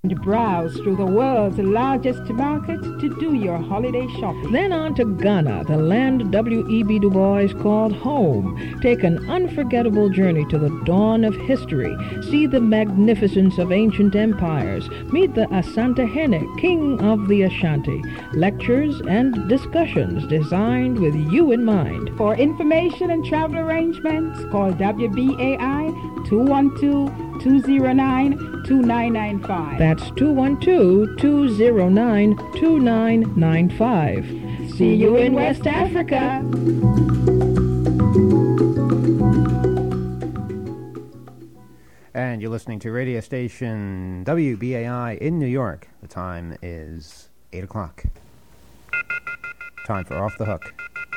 Browse through the world's largest market to do your holiday shopping. Then on to Ghana, the land W.E.B. Du Bois called home. Take an unforgettable journey to the dawn of history. See the magnificence of ancient empires. Meet the Asante Hene, king of the Ashanti. Lectures and discussions designed with you in mind. For information and travel arrangements, call WBAI 212-209-2995. That's 212-209-2995. See you in West Africa. And you're listening to radio station WBAI in New York. The time is 8 o'clock. Time for Off the Hook.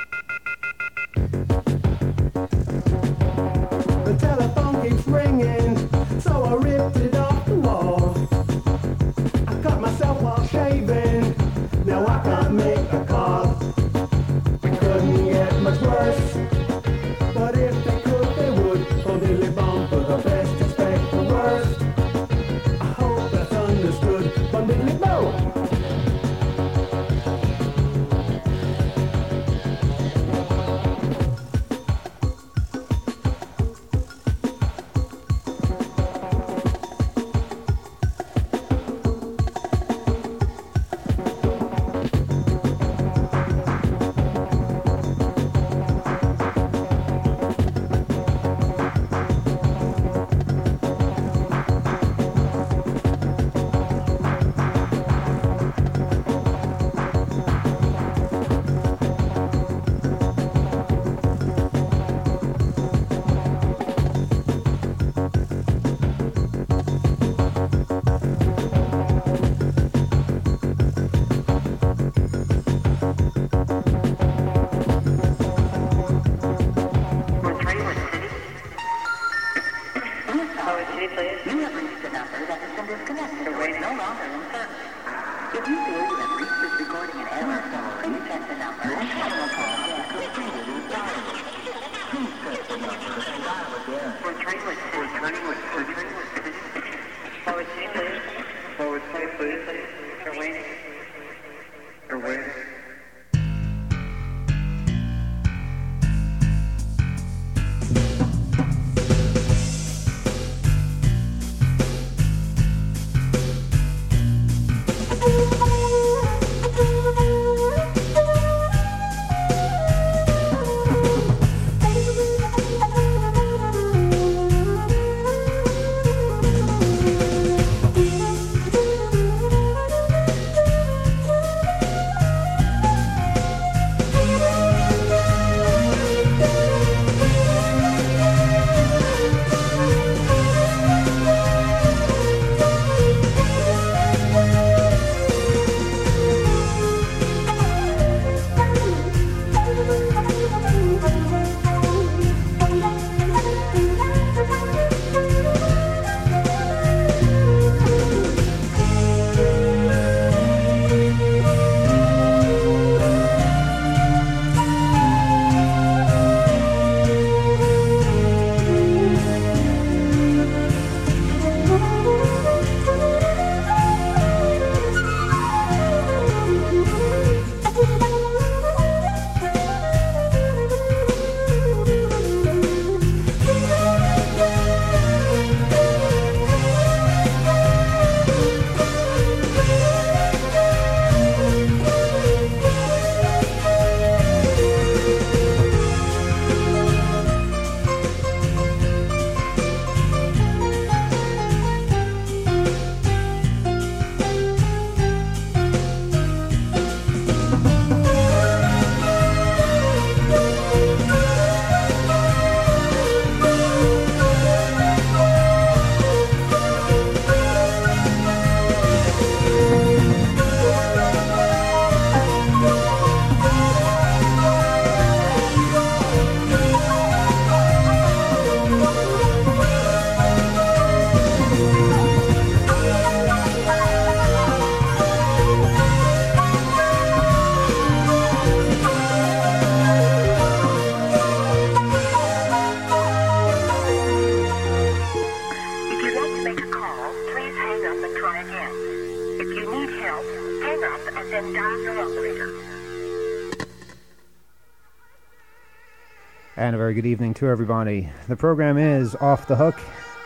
The telephone keeps ringing, so I ripped it off the wall. I cut myself while shaving, now I can't make a call. It couldn't get much worse, but if they could, they would. Oh, dilly bum for the best, expect the worst. I hope that's understood, but diddly bo. try again. If you need help, hang up and then dial your operator. And a very good evening to everybody. The program is Off the Hook.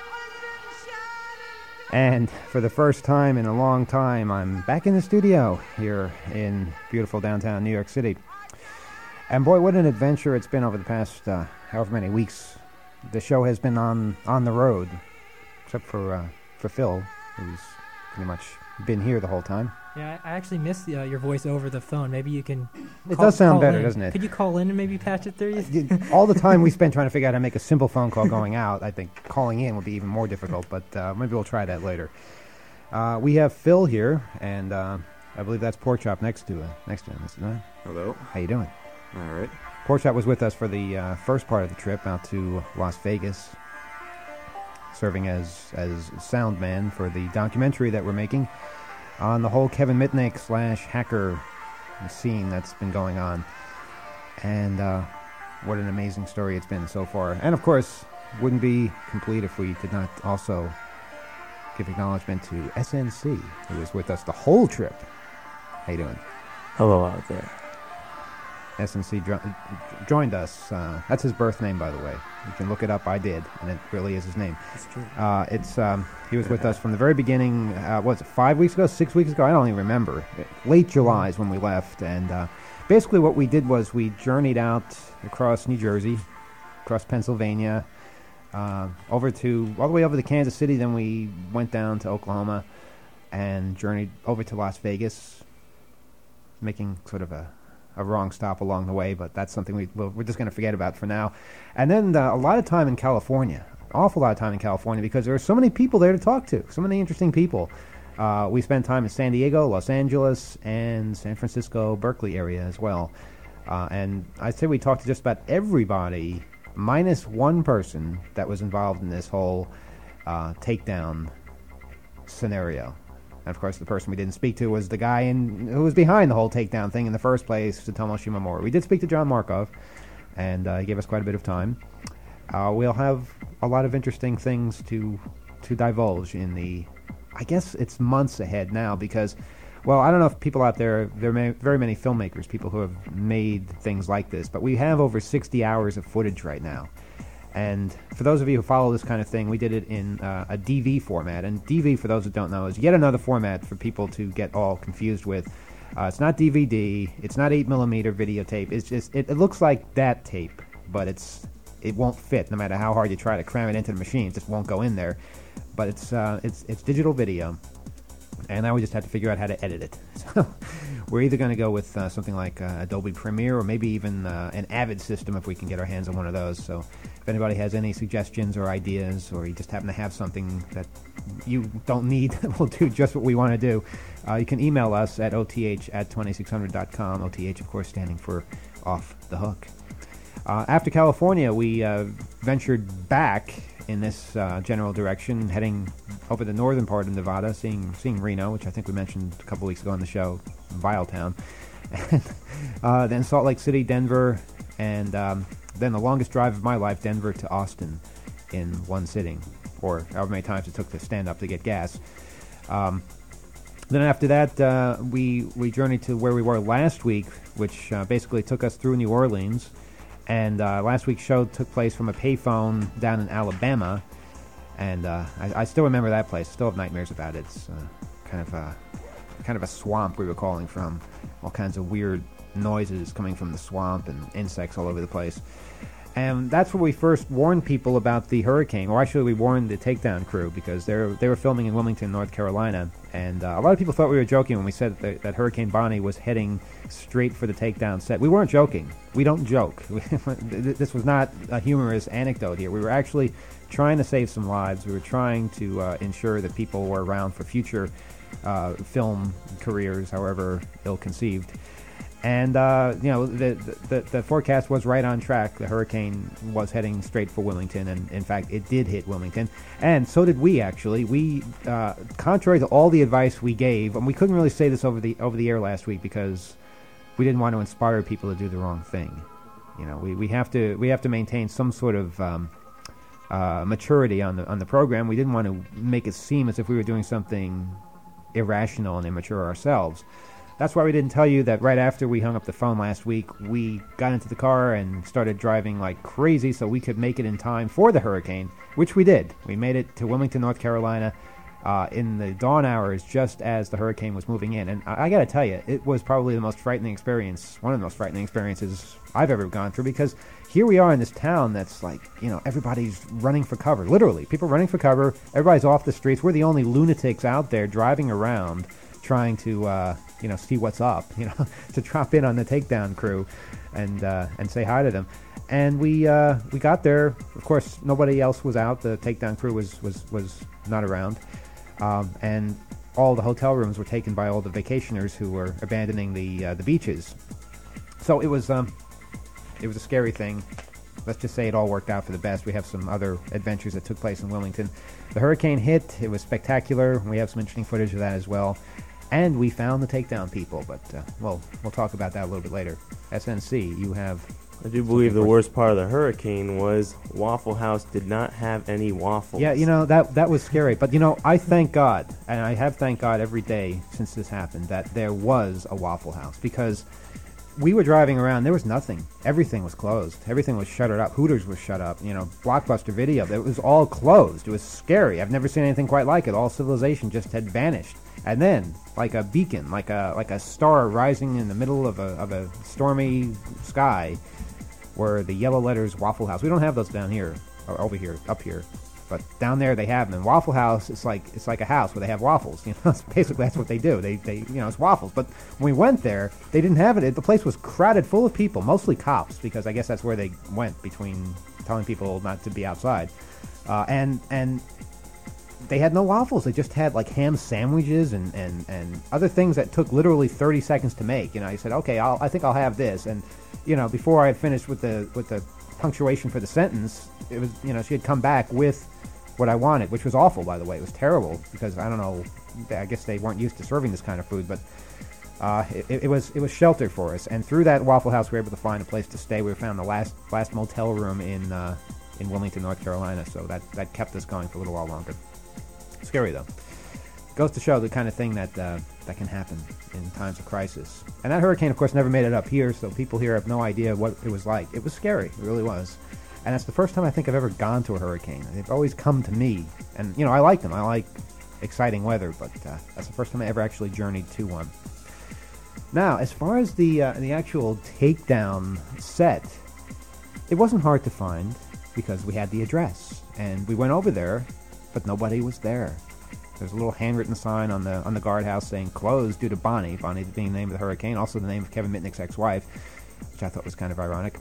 And for the first time in a long time, I'm back in the studio here in beautiful downtown New York City. And boy, what an adventure it's been over the past however many weeks. The show has been on the road, except for Phil, who's pretty much been here the whole time. Yeah, I actually missed your voice over the phone. Maybe you can... It does sound better, in. doesn't it? Could you call in and maybe patch it through? All the time we spend trying to figure out how to make a simple phone call going out, I think calling in would be even more difficult, but maybe we'll try that later. We have Phil here, and I believe that's Porkchop next to him, isn't it? Hello. How you doing? All right. Porkchop was with us for the first part of the trip out to Las Vegas, serving as sound man for the documentary that we're making on the whole Kevin Mitnick / hacker scene that's been going on. And what an amazing story it's been so far. And of course, wouldn't be complete if we did not also give acknowledgement to SNC, who was with us the whole trip. How you doing? Hello out there. SNC joined us. That's his birth name, by the way. You can look it up. I did, and it really is his name. That's true. He was with us from the very beginning. Was it 5 weeks ago, 6 weeks ago? I don't even remember. Late July is when we left, and basically what we did was we journeyed out across New Jersey, across Pennsylvania, all the way over to Kansas City. Then we went down to Oklahoma and journeyed over to Las Vegas, making sort of a wrong stop along the way, but that's something we're just going to forget about for now. And then a lot of time in California, awful lot of time in California, because there are so many people there to talk to, so many interesting people. We spent time in San Diego, Los Angeles, and San Francisco, Berkeley area as well. And I'd say we talked to just about everybody, minus one person that was involved in this whole takedown scenario. And of course, the person we didn't speak to was the guy who was behind the whole takedown thing in the first place, Tsutomu Shimomura. We did speak to John Markov, and he gave us quite a bit of time. We'll have a lot of interesting things to divulge in the, I guess it's months ahead now, because, well, I don't know if people out there are very many filmmakers, people who have made things like this, but we have over 60 hours of footage right now. And for those of you who follow this kind of thing, we did it in a DV format. And DV, for those who don't know, is yet another format for people to get all confused with. It's not DVD. It's not 8mm videotape. It's just it looks like that tape, but it won't fit no matter how hard you try to cram it into the machine. It just won't go in there. But it's digital video, and now we just have to figure out how to edit it. So we're either going to go with something like Adobe Premiere, or maybe even an Avid system if we can get our hands on one of those. So if anybody has any suggestions or ideas, or you just happen to have something that you don't need, we'll do just what we want to do, you can email us at oth@2600.com. OTH, of course, standing for Off the Hook. After California, we ventured back in this general direction, heading over the northern part of Nevada, seeing Reno, which I think we mentioned a couple weeks ago on the show, Vile Town. And then Salt Lake City, Denver, and then the longest drive of my life, Denver to Austin, in one sitting, or however many times it took to stand up to get gas. Then after that, we journeyed to where we were last week, which basically took us through New Orleans. And last week's show took place from a payphone down in Alabama, and I still remember that place. Still have nightmares about it. It's kind of a swamp we were calling from. All kinds of weird noises coming from the swamp and insects all over the place. And that's where we first warned people about the hurricane, or actually we warned the takedown crew, because they were filming in Wilmington, North Carolina, and a lot of people thought we were joking when we said that Hurricane Bonnie was heading straight for the takedown set. We weren't joking. We don't joke. This was not a humorous anecdote here. We were actually trying to save some lives. We were trying to ensure that people were around for future film careers, however ill-conceived. And, the forecast was right on track. The hurricane was heading straight for Wilmington, and, in fact, it did hit Wilmington. And so did we, actually. We, contrary to all the advice we gave, and we couldn't really say this over the air last week because we didn't want to inspire people to do the wrong thing. You know, we have to maintain some sort of maturity on the program. We didn't want to make it seem as if we were doing something irrational and immature ourselves. That's why we didn't tell you that right after we hung up the phone last week, we got into the car and started driving like crazy so we could make it in time for the hurricane, which we did. We made it to Wilmington, North Carolina, in the dawn hours just as the hurricane was moving in. And I got to tell you, it was probably the most frightening experience, one of the most frightening experiences I've ever gone through, because here we are in this town that's like, everybody's running for cover. Literally, people running for cover. Everybody's off the streets. We're the only lunatics out there driving around trying to, see what's up, to drop in on the takedown crew and say hi to them. And we got there. Of course, nobody else was out. The takedown crew was not around. And all the hotel rooms were taken by all the vacationers who were abandoning the beaches. So it was a scary thing. Let's just say it all worked out for the best. We have some other adventures that took place in Wilmington. The hurricane hit. It was spectacular. We have some interesting footage of that as well. And we found the takedown people. But, we'll talk about that a little bit later. SNC, you have... I do believe the worst part of the hurricane was Waffle House did not have any waffles. Yeah, that was scary. But, I thank God, and I have thanked God every day since this happened, that there was a Waffle House. Because we were driving around, there was nothing. Everything was closed. Everything was shuttered up. Hooters was shut up. Blockbuster Video, it was all closed. It was scary. I've never seen anything quite like it. All civilization just had vanished. And then, like a beacon, like a star rising in the middle of a stormy sky, were the yellow letters Waffle House. We don't have those down here, or over here, up here. But down there they have them. And Waffle House, it's like a house where they have waffles. Basically that's what they do. They it's waffles. But when we went there, they didn't have it. The place was crowded full of people, mostly cops, because I guess that's where they went between telling people not to be outside. And they had no waffles. They just had like ham sandwiches and other things that took literally 30 seconds to make. I said, okay, I think I'll have this. And before I had finished with the punctuation for the sentence, it was she had come back with what I wanted, which was awful, by the way. It was terrible because I don't know. I guess they weren't used to serving this kind of food, but it was shelter for us. And through that Waffle House, we were able to find a place to stay. We found the last motel room in Wilmington, North Carolina. So that kept us going for a little while longer. Scary though. Goes to show the kind of thing that can happen in times of crisis. And that hurricane, of course, never made it up here, so people here have no idea what it was like. It was scary. It really was. And that's the first time I think I've ever gone to a hurricane. They've always come to me. And, I like them. I like exciting weather, but that's the first time I ever actually journeyed to one. Now, as far as the actual takedown set, it wasn't hard to find because we had the address. And we went over there, but nobody was there. There's a little handwritten sign on the guardhouse saying closed due to Bonnie. Bonnie being the name of the hurricane, also the name of Kevin Mitnick's ex-wife, which I thought was kind of ironic.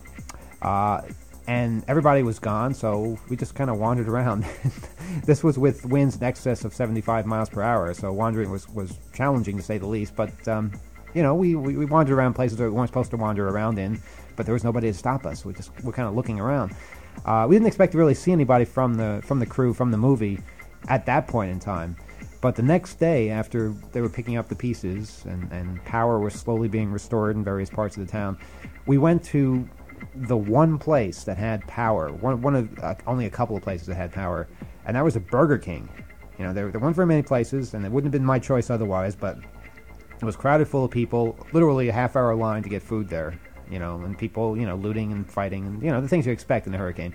And everybody was gone, so we just kind of wandered around. This was with winds in excess of 75 miles per hour, so wandering was challenging to say the least. But we wandered around places that we weren't supposed to wander around in, but there was nobody to stop us. We're kind of looking around. We didn't expect to really see anybody from the crew from the movie at that point in time. But the next day, after they were picking up the pieces and power was slowly being restored in various parts of the town, we went to the one place that had power, one of only a couple of places that had power, and that was a Burger King. There weren't very many places, and it wouldn't have been my choice otherwise, but it was crowded full of people, literally a half-hour line to get food there, and people, looting and fighting, and, the things you expect in a hurricane.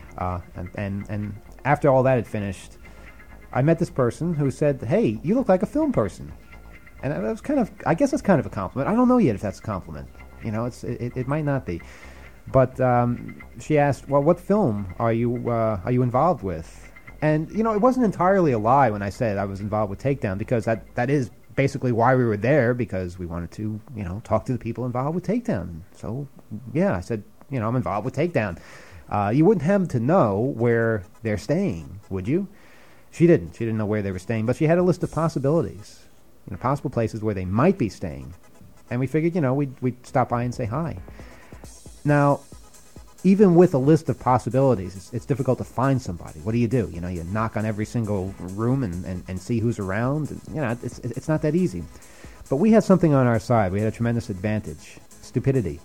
And after all that had finished, I met this person who said, "Hey, you look like a film person," and that was I guess that's kind of a compliment. I don't know yet if that's a compliment. It might not be, but she asked, "Well, what film are you involved with?" And it wasn't entirely a lie when I said I was involved with Takedown, because that is basically why we were there, because we wanted to talk to the people involved with Takedown. So yeah, I said I'm involved with Takedown. You wouldn't happen to know where they're staying, would you? She didn't. She didn't know where they were staying, but she had a list of possibilities, possible places where they might be staying. And we figured, we'd stop by and say hi. Now, even with a list of possibilities, it's difficult to find somebody. What do? You knock on every single room and see who's around. And, it's not that easy. But we had something on our side. We had a tremendous advantage: stupidity.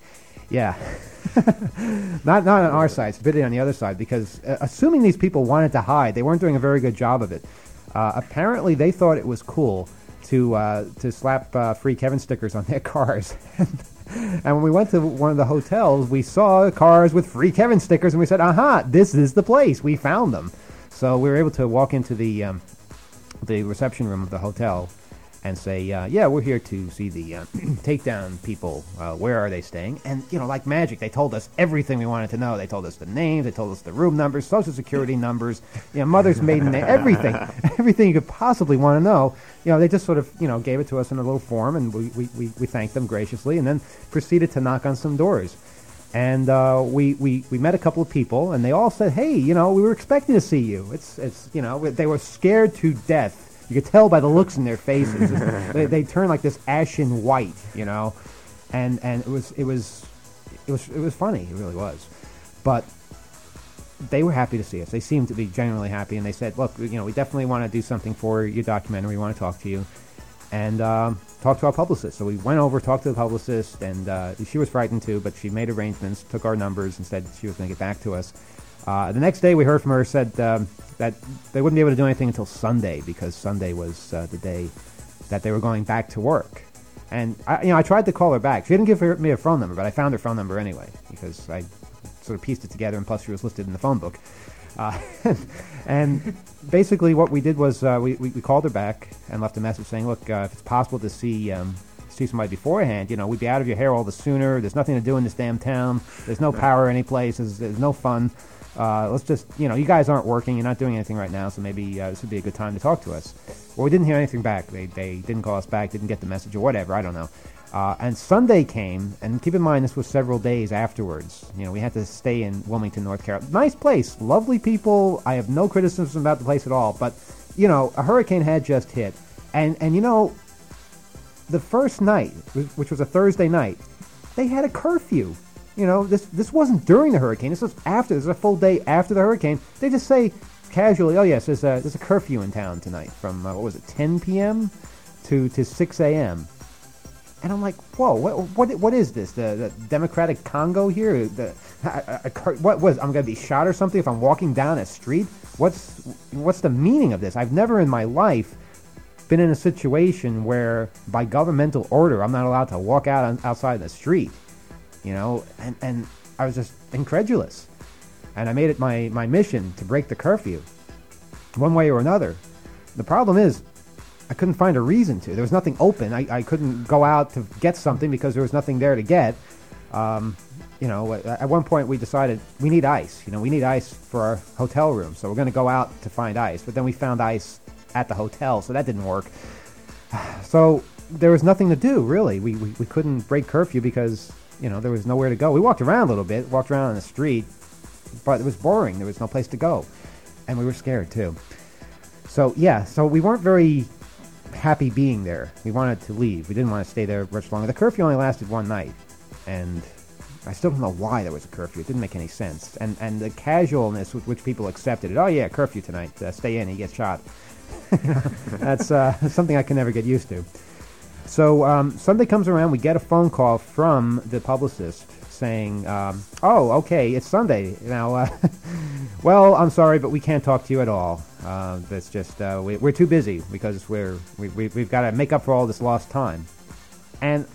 Yeah. Not on our side, it's on the other side, because assuming these people wanted to hide, they weren't doing a very good job of it. Apparently, they thought it was cool to slap free Kevin stickers on their cars. And when we went to one of the hotels, we saw cars with free Kevin stickers, and we said, aha, this is the place. We found them. So we were able to walk into the reception room of the hotel and say, yeah, we're here to see the takedown people. Where are they staying? And, like magic, they told us everything we wanted to know. They told us the names, they told us the room numbers, social security numbers, mother's maiden name, everything. Everything you could possibly want to know. They just sort of, gave it to us in a little form, and we thanked them graciously, and then proceeded to knock on some doors. And we met a couple of people, and they all said, hey, we were expecting to see you. It's they were scared to death. You could tell by the looks in their faces. They turned like this ashen white, and it was funny. It really was. But they were happy to see us. They seemed to be genuinely happy, and they said, look, we definitely want to do something for your documentary. We want to talk to you. And talk to our publicist. So we went over, talked to the publicist, and she was frightened too, but she made arrangements, took our numbers, and said she was going to get back to us. The next day we heard from her, said that they wouldn't be able to do anything until Sunday, because Sunday was the day that they were going back to work. And I tried to call her back. She didn't give me a phone number, but I found her phone number anyway, because I sort of pieced it together, and plus she was listed in the phone book. And basically what we did was we called her back and left a message saying, look, if it's possible to see somebody beforehand, we'd be out of your hair all the sooner. There's nothing to do in this damn town. There's no power any place. There's no fun. Let's just, you guys aren't working. You're not doing anything right now, so maybe this would be a good time to talk to us. Well, we didn't hear anything back. They didn't call us back, didn't get the message or whatever. I don't know. And Sunday came, and keep in mind this was several days afterwards. We had to stay in Wilmington, North Carolina. Nice place, lovely people. I have no criticism about the place at all. But, a hurricane had just hit. And the first night, which was a Thursday night, they had a curfew. This wasn't during the hurricane. This was after. This was a full day after the hurricane. They just say casually, oh, yes, there's a curfew in town tonight from, 10 p.m. to 6 a.m., and I'm like, whoa, what is this? The Democratic Congo here? What was? I'm going to be shot or something if I'm walking down a street? What's the meaning of this? I've never in my life been in a situation where by governmental order I'm not allowed to walk outside the street, and I was just incredulous. And I made it my mission to break the curfew one way or another. The problem is, I couldn't find a reason to. There was nothing open. I couldn't go out to get something because there was nothing there to get. At one point we decided we need ice. We need ice for our hotel room, so we're going to go out to find ice. But then we found ice at the hotel, so that didn't work. So there was nothing to do, really. We couldn't break curfew because, there was nowhere to go. We walked around a little bit, walked around on the street, but it was boring. There was no place to go. And we were scared, too. So we weren't very happy being there. We wanted to leave. We didn't want to stay there much longer. The curfew only lasted one night, and I still don't know why there was a curfew. It didn't make any sense. And the casualness with which people accepted it. Oh yeah, curfew tonight. Stay in. He gets shot. That's something I can never get used to. So Sunday comes around. We get a phone call from the publicist saying, oh, okay, it's Sunday now. Well, I'm sorry, but we can't talk to you at all. That's just we're too busy because we've got to make up for all this lost time. And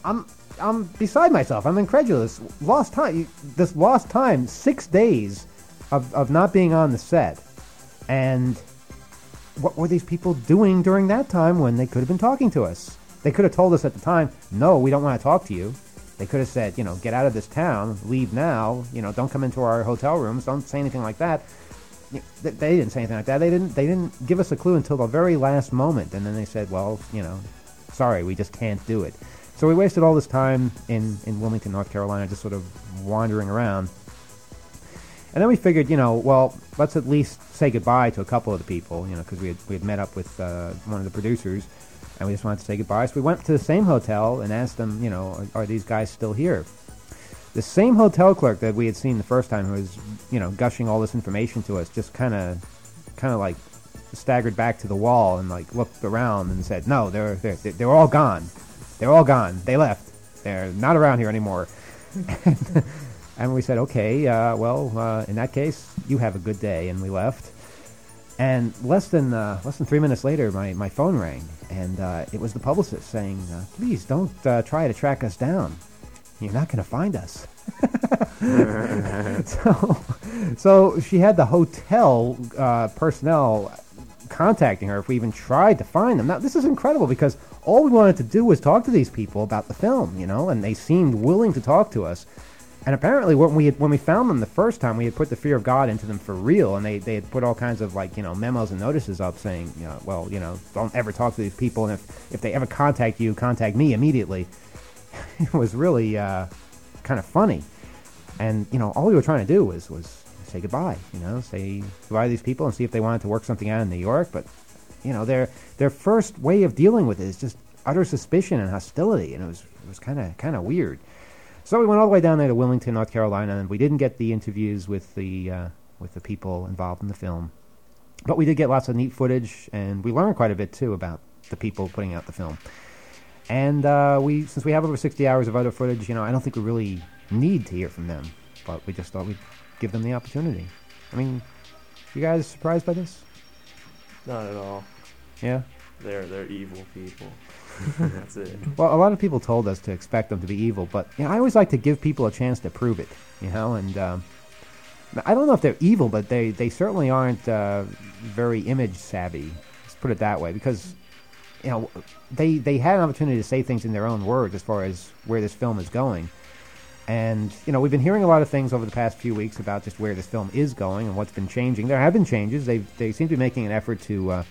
I'm beside myself. I'm incredulous. Lost time. This lost time. 6 days of not being on the set. And what were these people doing during that time when they could have been talking to us? They could have told us at the time, no, we don't want to talk to you. They could have said, get out of this town, leave now, don't come into our hotel rooms, don't say anything like that. They didn't say anything like that. They didn't give us a clue until the very last moment, and then they said, well, sorry, we just can't do it. So we wasted all this time in Wilmington, North Carolina, just sort of wandering around. And then we figured, well, let's at least say goodbye to a couple of the people, because we had met up with one of the producers, and we just wanted to say goodbye. So we went to the same hotel and asked them, are these guys still here? The same hotel clerk that we had seen the first time, who was, gushing all this information to us, just kind of like staggered back to the wall and like looked around and said, no, they're all gone. They're all gone. They left. They're not around here anymore. And we said, okay, well, in that case, you have a good day, and we left. And less than 3 minutes later, my phone rang, and it was the publicist saying, please don't try to track us down. You're not going to find us. So she had the hotel personnel contacting her if we even tried to find them. Now, this is incredible because all we wanted to do was talk to these people about the film, and they seemed willing to talk to us. And apparently, when we found them the first time, we had put the fear of God into them for real, and they had put all kinds of memos and notices up saying, don't ever talk to these people, and if they ever contact you, contact me immediately. It was really kind of funny, and all we were trying to do was say goodbye, say goodbye to these people and see if they wanted to work something out in New York. But their first way of dealing with it is just utter suspicion and hostility, and it was kind of weird. So we went all the way down there to Wilmington, North Carolina, and we didn't get the interviews with the people involved in the film. But we did get lots of neat footage, and we learned quite a bit, too, about the people putting out the film. And since we have over 60 hours of other footage, I don't think we really need to hear from them. But we just thought we'd give them the opportunity. I mean, you guys surprised by this? Not at all. Yeah? They're evil people. That's it. Well, a lot of people told us to expect them to be evil, but I always like to give people a chance to prove it, and I don't know if they're evil, but they certainly aren't very image savvy. Let's put it that way, because they had an opportunity to say things in their own words as far as where this film is going. And we've been hearing a lot of things over the past few weeks about just where this film is going and what's been changing. There have been changes. They seem to be making an effort to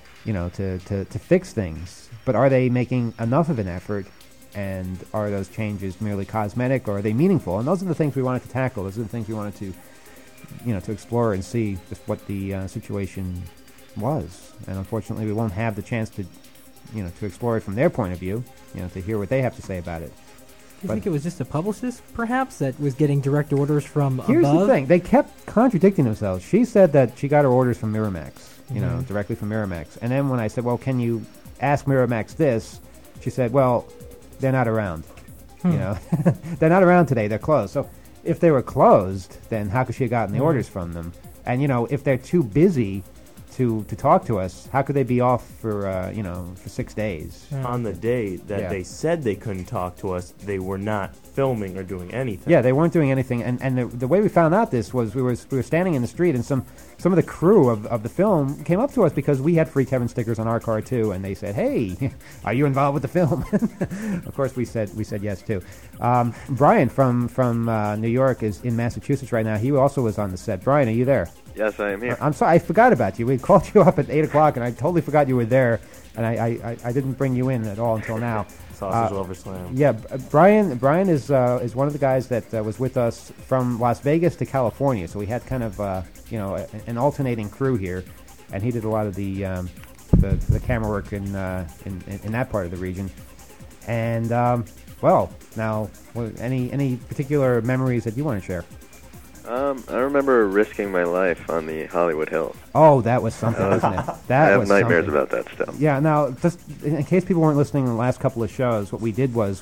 to fix things. But are they making enough of an effort, and are those changes merely cosmetic, or are they meaningful? And those are the things we wanted to tackle. Those are the things we wanted to, to explore and see just what the situation was. And unfortunately, we won't have the chance to, to explore it from their point of view, to hear what they have to say about it. Do you think it was just a publicist, perhaps, that was getting direct orders from Here's above? the thing. They kept contradicting themselves. She said that she got her orders from Miramax, directly from Miramax. And then when I said, well, can you ask Miramax this? She said, well, they're not around. They're not around today. They're closed. So if they were closed, then how could she have gotten the orders from them? And, if they're too busy to talk to us, how could they be off for 6 days? On the day that they said they couldn't talk to us, they were not filming or doing anything. Yeah, they weren't doing anything. And the way we found out this was we were standing in the street, and some of the crew of the film came up to us because we had Free Kevin stickers on our car too, and they said, "Hey, are you involved with the film?" Of course, we said yes too. Brian from New York is in Massachusetts right now. He also was on the set. Brian, are you there? Yes, I am here. I'm sorry, I forgot about you. We called you up at 8 o'clock, and I totally forgot you were there, and I didn't bring you in at all until now. Sausage over slam. Yeah, Brian is one of the guys that was with us from Las Vegas to California, so we had kind of an alternating crew here, and he did a lot of the camera work in that part of the region. And now, any particular memories that you want to share? I remember risking my life on the Hollywood Hills. Oh, that was something, wasn't it? I have nightmares about that stuff. Yeah, now, just in case people weren't listening in the last couple of shows, what we did was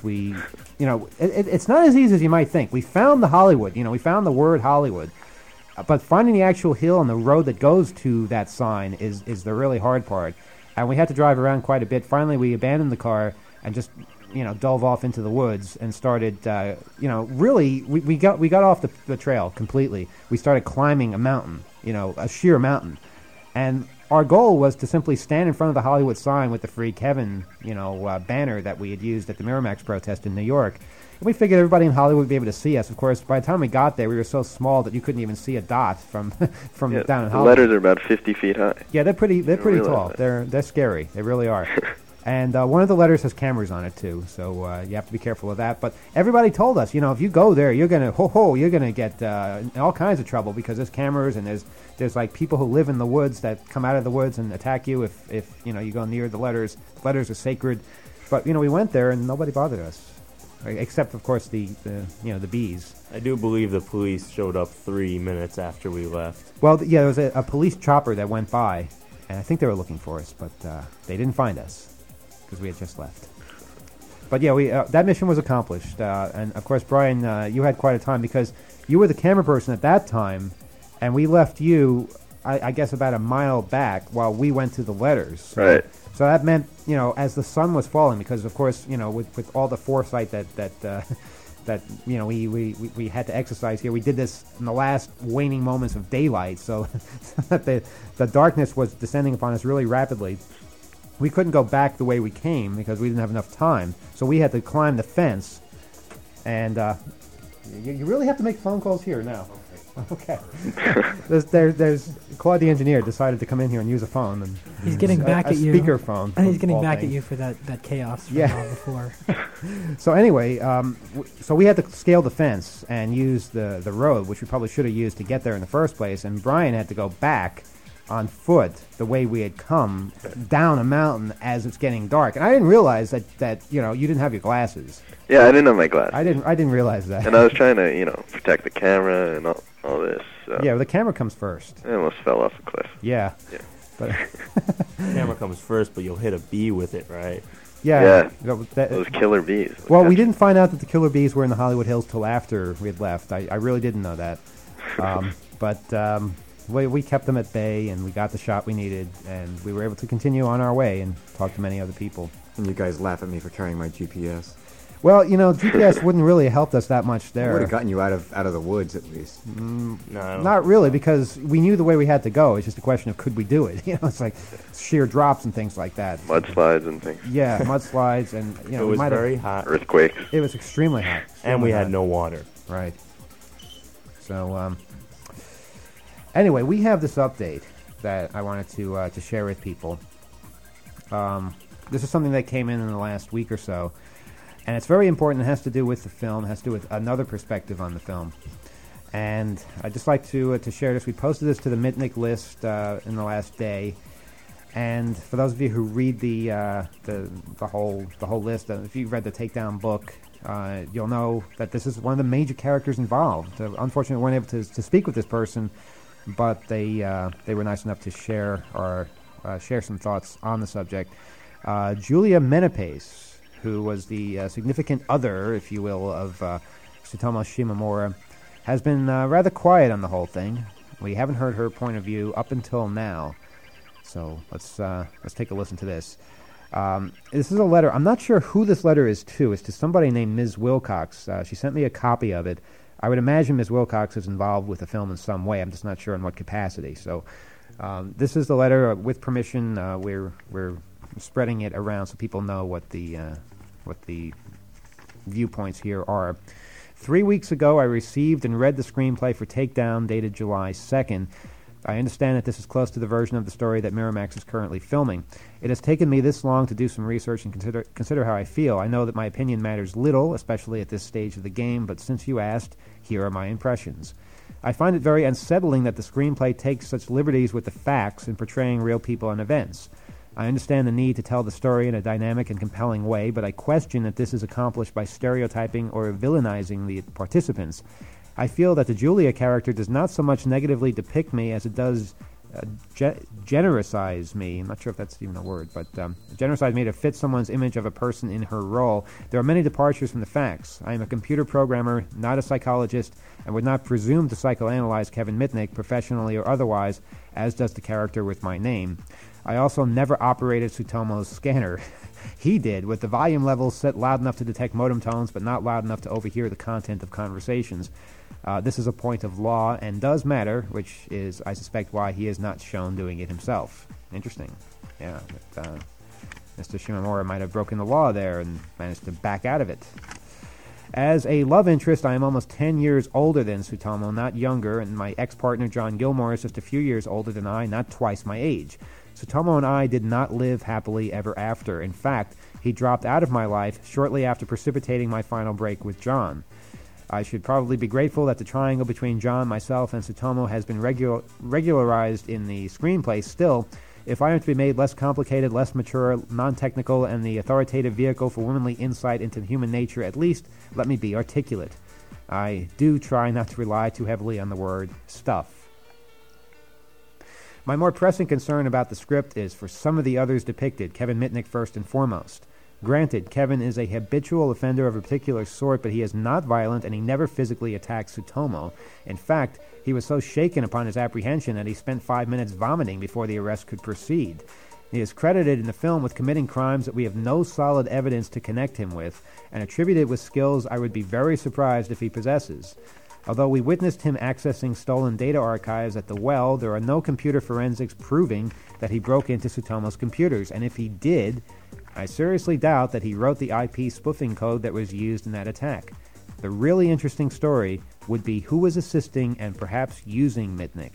it's not as easy as you might think. We found the Hollywood, we found the word Hollywood, but finding the actual hill and the road that goes to that sign is the really hard part. And we had to drive around quite a bit. Finally, we abandoned the car and just dove off into the woods and started, really, we got off the trail completely. We started climbing a mountain, a sheer mountain. And our goal was to simply stand in front of the Hollywood sign with the Free Kevin, banner that we had used at the Miramax protest in New York. And we figured everybody in Hollywood would be able to see us. Of course, by the time we got there, we were so small that you couldn't even see a dot from down in Hollywood. The letters are about 50 feet high. Yeah, they're pretty tall. They're scary. They really are. And one of the letters has cameras on it too, so you have to be careful of that. But everybody told us, if you go there, you're gonna get in all kinds of trouble because there's cameras and there's like people who live in the woods that come out of the woods and attack you if you go near the letters. The letters are sacred. But we went there and nobody bothered us, except of course the bees. I do believe the police showed up 3 minutes after we left. Well, yeah, there was a police chopper that went by, and I think they were looking for us, but they didn't find us. Because we had just left. But yeah, we that mission was accomplished, and of course, Brian, you had quite a time because you were the camera person at that time, and we left you, I guess, about a mile back while we went to the letters. Right. So that meant, as the sun was falling, because of course, with all the foresight that we had to exercise here, we did this in the last waning moments of daylight, so that the darkness was descending upon us really rapidly. We couldn't go back the way we came because we didn't have enough time. So we had to climb the fence. And you really have to make phone calls here now. Okay. There's Claude the engineer decided to come in here and use a phone. And he's getting back at you. Speaker phone. And he's getting back at you for that chaos from before. So anyway, so we had to scale the fence and use the road, which we probably should have used to get there in the first place. And Brian had to go back on foot the way we had come down a mountain as it's getting dark. And I didn't realize that you didn't have your glasses. Yeah, I didn't have my glasses. I didn't realize that. And I was trying to, protect the camera and all this. So. Yeah, the camera comes first. I almost fell off a cliff. Yeah. But camera comes first, but you'll hit a bee with it, right? Yeah. Those killer bees. Well, we didn't find out that the killer bees were in the Hollywood Hills till after we had left. I really didn't know that. We kept them at bay, and we got the shot we needed, and we were able to continue on our way and talk to many other people. And you guys laugh at me for carrying my GPS. Well, GPS wouldn't really have helped us that much there. It would have gotten you out of the woods at least. No, not really, because we knew the way we had to go. It's just a question of could we do it. It's like sheer drops and things like that. Mudslides and things. Yeah, mudslides, and it was very hot. Earthquakes. It was extremely hot. And we had no water. Right. So, anyway, we have this update that I wanted to share with people. This is something that came in the last week or so, and it's very important. It has to do with the film. It has to do with another perspective on the film. And I'd just like to share this. We posted this to the Mitnick list in the last day. And for those of you who read the whole list, if you've read the Takedown book, you'll know that this is one of the major characters involved. Unfortunately, we weren't able to speak with this person, but they were nice enough to share some thoughts on the subject. Julia Menapace, who was the significant other, if you will, of Tsutomu Shimomura, has been rather quiet on the whole thing. We haven't heard her point of view up until now. So let's take a listen to this. This is a letter. I'm not sure who this letter is to. It's to somebody named Ms. Wilcox. She sent me a copy of it. I would imagine Ms. Wilcox is involved with the film in some way. I'm just not sure in what capacity. So this is the letter. With permission, we're spreading it around so people know what the viewpoints here are. 3 weeks ago, I received and read the screenplay for Takedown, dated July 2nd. I understand that this is close to the version of the story that Miramax is currently filming. It has taken me this long to do some research and consider how I feel. I know that my opinion matters little, especially at this stage of the game, but since you asked, here are my impressions. I find it very unsettling that the screenplay takes such liberties with the facts in portraying real people and events. I understand the need to tell the story in a dynamic and compelling way, but I question that this is accomplished by stereotyping or villainizing the participants. I feel that the Julia character does not so much negatively depict me as it does genericize me. I'm not sure if that's even a word, but genericize me to fit someone's image of a person in her role. There are many departures from the facts. I am a computer programmer, not a psychologist, and would not presume to psychoanalyze Kevin Mitnick, professionally or otherwise, as does the character with my name. I also never operated Tsutomu's scanner. He did, with the volume levels set loud enough to detect modem tones, but not loud enough to overhear the content of conversations. This is a point of law and does matter, which is, I suspect, why he is not shown doing it himself. Interesting. Yeah, but, Mr. Shimomura might have broken the law there and managed to back out of it. As a love interest, I am almost 10 years older than Tsutomu, not younger, and my ex-partner John Gilmore is just a few years older than I, not twice my age. Tsutomu and I did not live happily ever after. In fact, he dropped out of my life shortly after precipitating my final break with John. I should probably be grateful that the triangle between John, myself, and Tsutomu has been regularized in the screenplay. Still, if I am to be made less complicated, less mature, non-technical, and the authoritative vehicle for womanly insight into human nature, at least let me be articulate. I do try not to rely too heavily on the word stuff. My more pressing concern about the script is for some of the others depicted, Kevin Mitnick first and foremost. Granted, Kevin is a habitual offender of a particular sort, but he is not violent and he never physically attacked Tsutomu. In fact, he was so shaken upon his apprehension that he spent 5 minutes vomiting before the arrest could proceed. He is credited in the film with committing crimes that we have no solid evidence to connect him with, and attributed with skills I would be very surprised if he possesses. Although we witnessed him accessing stolen data archives at the well, there are no computer forensics proving that he broke into Tsutomu's computers, and if he did, I seriously doubt that he wrote the IP spoofing code that was used in that attack. The really interesting story would be who was assisting and perhaps using Mitnick.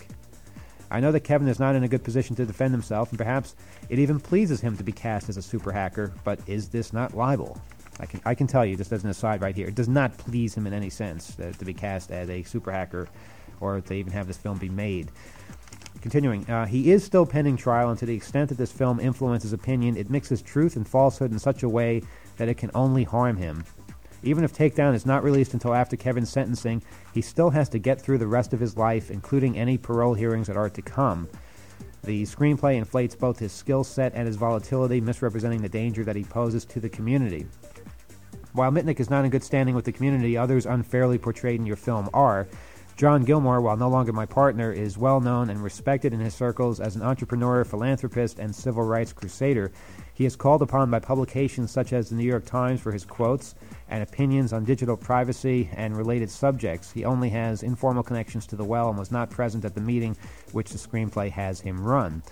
I know that Kevin is not in a good position to defend himself, and perhaps it even pleases him to be cast as a super hacker, but is this not libel? I can tell you, just as an aside right here, it does not please him in any sense to be cast as a super hacker or to even have this film be made. Continuing, he is still pending trial, and to the extent that this film influences opinion, it mixes truth and falsehood in such a way that it can only harm him. Even if Takedown is not released until after Kevin's sentencing, he still has to get through the rest of his life, including any parole hearings that are to come. The screenplay inflates both his skill set and his volatility, misrepresenting the danger that he poses to the community. While Mitnick is not in good standing with the community, others unfairly portrayed in your film are. John Gilmore, while no longer my partner, is well known and respected in his circles as an entrepreneur, philanthropist, and civil rights crusader. He is called upon by publications such as the New York Times for his quotes and opinions on digital privacy and related subjects. He only has informal connections to the well and was not present at the meeting which the screenplay has him run.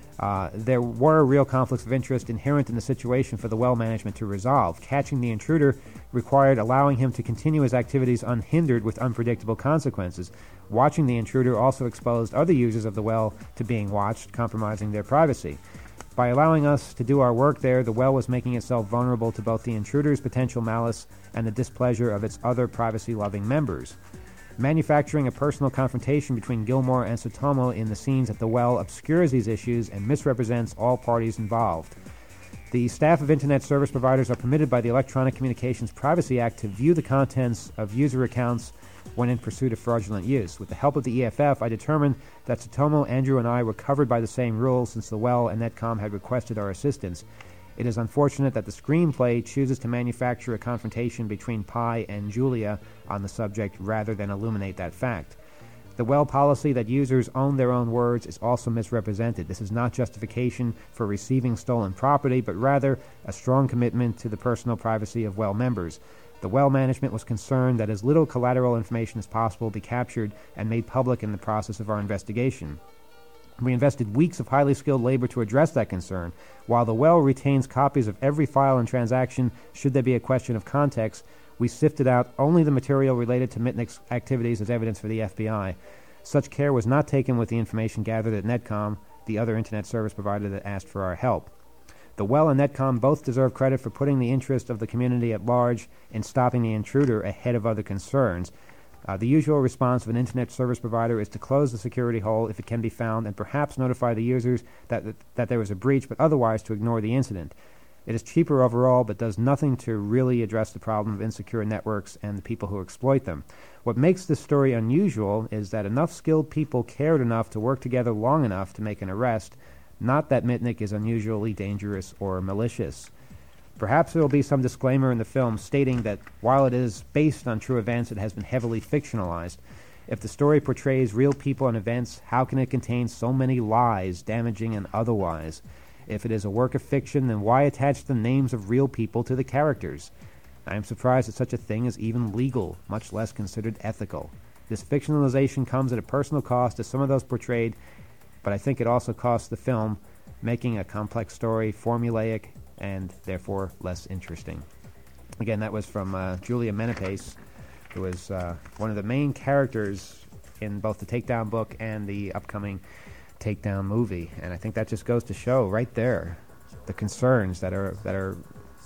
There were real conflicts of interest inherent in the situation for the well management to resolve. Catching the intruder required allowing him to continue his activities unhindered with unpredictable consequences. Watching the intruder also exposed other users of the well to being watched, compromising their privacy. By allowing us to do our work there, the well was making itself vulnerable to both the intruder's potential malice and the displeasure of its other privacy-loving members. Manufacturing a personal confrontation between Gilmore and Tsutomu in the scenes at the well obscures these issues and misrepresents all parties involved. The staff of Internet service providers are permitted by the Electronic Communications Privacy Act to view the contents of user accounts when in pursuit of fraudulent use. With the help of the EFF, I determined that Tsutomu, Andrew, and I were covered by the same rules since the well and Netcom had requested our assistance. It is unfortunate that the screenplay chooses to manufacture a confrontation between Pi and Julia on the subject rather than illuminate that fact. The well policy that users own their own words is also misrepresented. This is not justification for receiving stolen property, but rather a strong commitment to the personal privacy of well members. The well management was concerned that as little collateral information as possible be captured and made public in the process of our investigation. We invested weeks of highly skilled labor to address that concern. While the well retains copies of every file and transaction, should there be a question of context, we sifted out only the material related to Mitnick's activities as evidence for the FBI. Such care was not taken with the information gathered at Netcom, the other internet service provider that asked for our help. The well and Netcom both deserve credit for putting the interest of the community at large in stopping the intruder ahead of other concerns. The usual response of an internet service provider is to close the security hole if it can be found and perhaps notify the users that there was a breach, but otherwise to ignore the incident. It is cheaper overall, but does nothing to really address the problem of insecure networks and the people who exploit them. What makes this story unusual is that enough skilled people cared enough to work together long enough to make an arrest, not that Mitnick is unusually dangerous or malicious. Perhaps there will be some disclaimer in the film stating that while it is based on true events, it has been heavily fictionalized. If the story portrays real people and events, how can it contain so many lies, damaging and otherwise? If it is a work of fiction, then why attach the names of real people to the characters? I am surprised that such a thing is even legal, much less considered ethical. This fictionalization comes at a personal cost to some of those portrayed, but I think it also costs the film, making a complex story formulaic and therefore less interesting. Again, that was from Julia Menapace, who was one of the main characters in both the Takedown book and the upcoming Takedown movie. And I think that just goes to show right there the concerns that are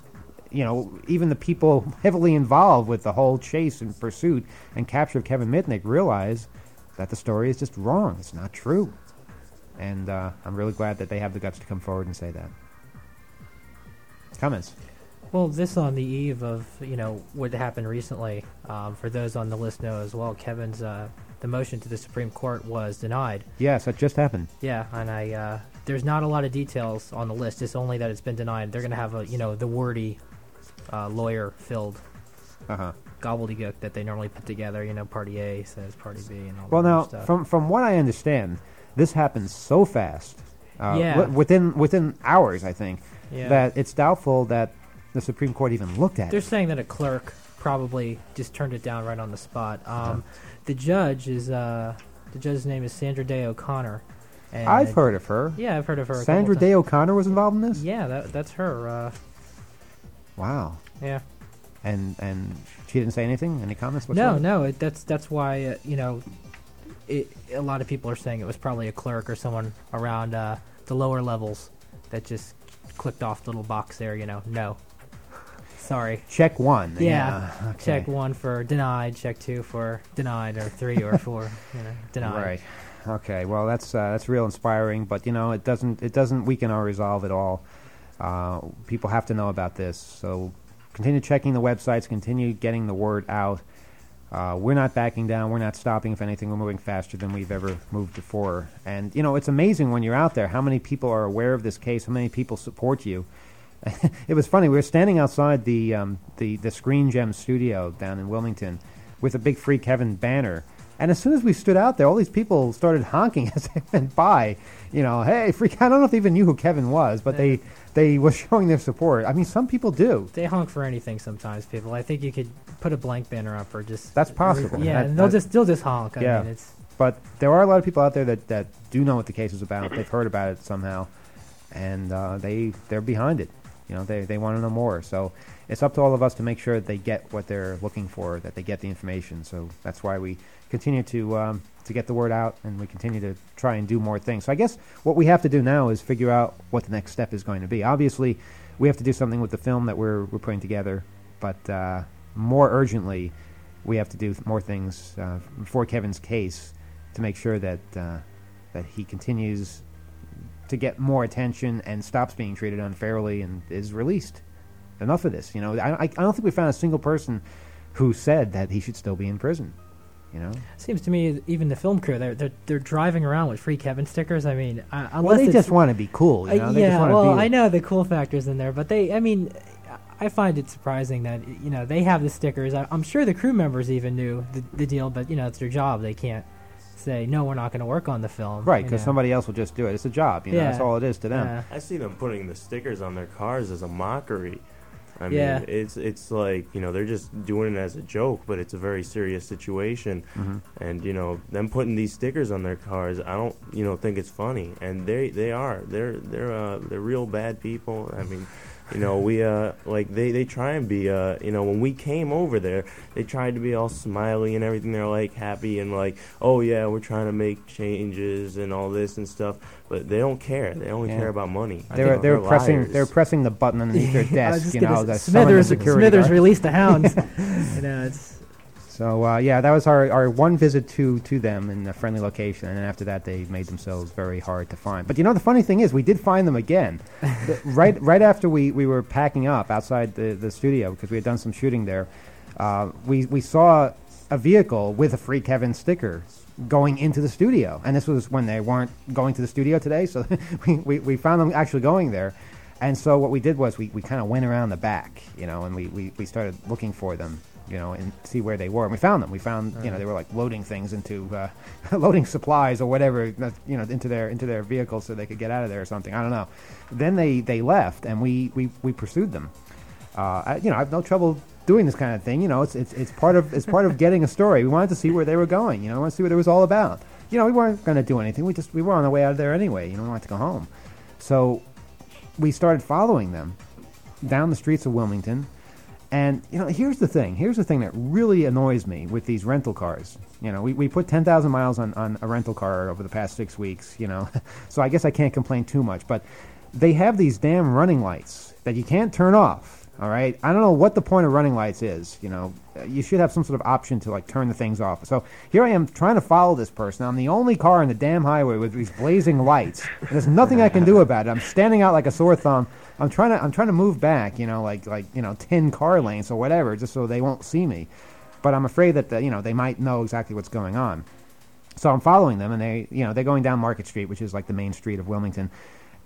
even the people heavily involved with the whole chase and pursuit and capture of Kevin Mitnick realize that the story is just wrong. It's not true. And I'm really glad that they have the guts to come forward and say that. Comments? Well, this on the eve of, what happened recently. For those on the list know as well, Kevin's the motion to the Supreme Court was denied. Yes, that just happened. Yeah, and I there's not a lot of details on the list. It's only that it's been denied. They're going to have the wordy lawyer-filled gobbledygook that they normally put together. Party A says Party B and all that stuff. From what I understand, this happens so fast. Within hours, I think, that it's doubtful that the Supreme Court even looked at it. They're saying that a clerk probably just turned it down right on the spot. The judge's name is Sandra Day O'Connor. And I've heard of her. Yeah, I've heard of her. Sandra Day O'Connor was involved in this? Yeah, that's her. Wow. Yeah. And she didn't say anything? Any comments whatsoever? No. That's why a lot of people are saying it was probably a clerk or someone around the lower levels that just clicked off the little box there. No. Sorry. Check 1. Yeah. Okay. Check 1 for denied. Check 2 for denied, or 3 or 4 denied. Right. Okay. Well, that's real inspiring, but it doesn't weaken our resolve at all. People have to know about this, so continue checking the websites, continue getting the word out. We're not backing down. We're not stopping. If anything, we're moving faster than we've ever moved before. And it's amazing when you're out there how many people are aware of this case, how many people support you. It was funny. We were standing outside the Screen Gem studio down in Wilmington with a big Free Kevin banner. And as soon as we stood out there, all these people started honking as they went by. Hey, Free Kevin. I don't know if they even knew who Kevin was, but they were showing their support. I mean, some people do. They honk for anything sometimes, people. I think you could put a blank banner up or just... That's possible. And they'll just honk. I mean, it's... But there are a lot of people out there that do know what the case is about. They've heard about it somehow, and they're behind it. They want to know more. So it's up to all of us to make sure that they get what they're looking for, that they get the information. So that's why we continue to get the word out, and we continue to try and do more things. So I guess what we have to do now is figure out what the next step is going to be. Obviously, we have to do something with the film that we're putting together, but more urgently, we have to do more things for Kevin's case to make sure that he continues to get more attention and stops being treated unfairly and is released. Enough of this. I don't think we found a single person who said that he should still be in prison. Seems to me even the film crew they're driving around with Free Kevin stickers. I mean, unless they just want to be cool. They just I know the cool factor's in there, but I find it surprising that they have the stickers. I'm sure the crew members even knew the deal, but it's their job. They can't say no, we're not going to work on the film, right? Because somebody else will just do it. It's a job. That's all it is to them. Yeah. I see them putting the stickers on their cars as a mockery. I Yeah. mean, it's like, you know, they're just doing it as a joke, but it's a very serious situation. Mm-hmm. And, you know, them putting these stickers on their cars, I don't, you know, think it's funny. And they're real bad people. I mean, you know, we like they try and be you know, when we came over there, they tried to be all smiley and everything. They're like happy and like, oh yeah, we're trying to make changes and all this and stuff. But they don't care. They only care about money. They're pressing the button underneath their desk. You know, Smithers released the hounds. You know, it's. So yeah, that was our one visit to them in a friendly location, and then after that they made themselves very hard to find. But you know, the funny thing is, we did find them again. right after we were packing up outside the studio, because we had done some shooting there. We saw a vehicle with a Free Kevin sticker going into the studio, and this was when they weren't going to the studio today. So we found them actually going there. And so what we did was we kind of went around the back, you know, and we started looking for them, you know, and see where they were. And we found them. We found, you know, they were like loading things into, loading supplies or whatever, you know, into their vehicles so they could get out of there or something. I don't know. Then they left, and we pursued them. You know, I have no trouble doing this kind of thing. You know, it's part of getting a story. We wanted to see where they were going. You know, we wanted to see what it was all about. You know, we weren't going to do anything. We were on our way out of there anyway. You know, we wanted to go home. So we started following them down the streets of Wilmington. And, you know, here's the thing that really annoys me with these rental cars. You know, we put 10,000 miles on a rental car over the past 6 weeks, you know, so I guess I can't complain too much. But they have these damn running lights that you can't turn off, all right? I don't know what the point of running lights is, you know. You should have some sort of option to, like, turn the things off. So here I am trying to follow this person. I'm the only car in the damn highway with these blazing lights. And there's nothing I can do about it. I'm standing out like a sore thumb. I'm trying to move back, you know, like you know, 10 car lanes or whatever, just so they won't see me. But I'm afraid that you know, they might know exactly what's going on. So I'm following them, and they're going down Market Street, which is like the main street of Wilmington.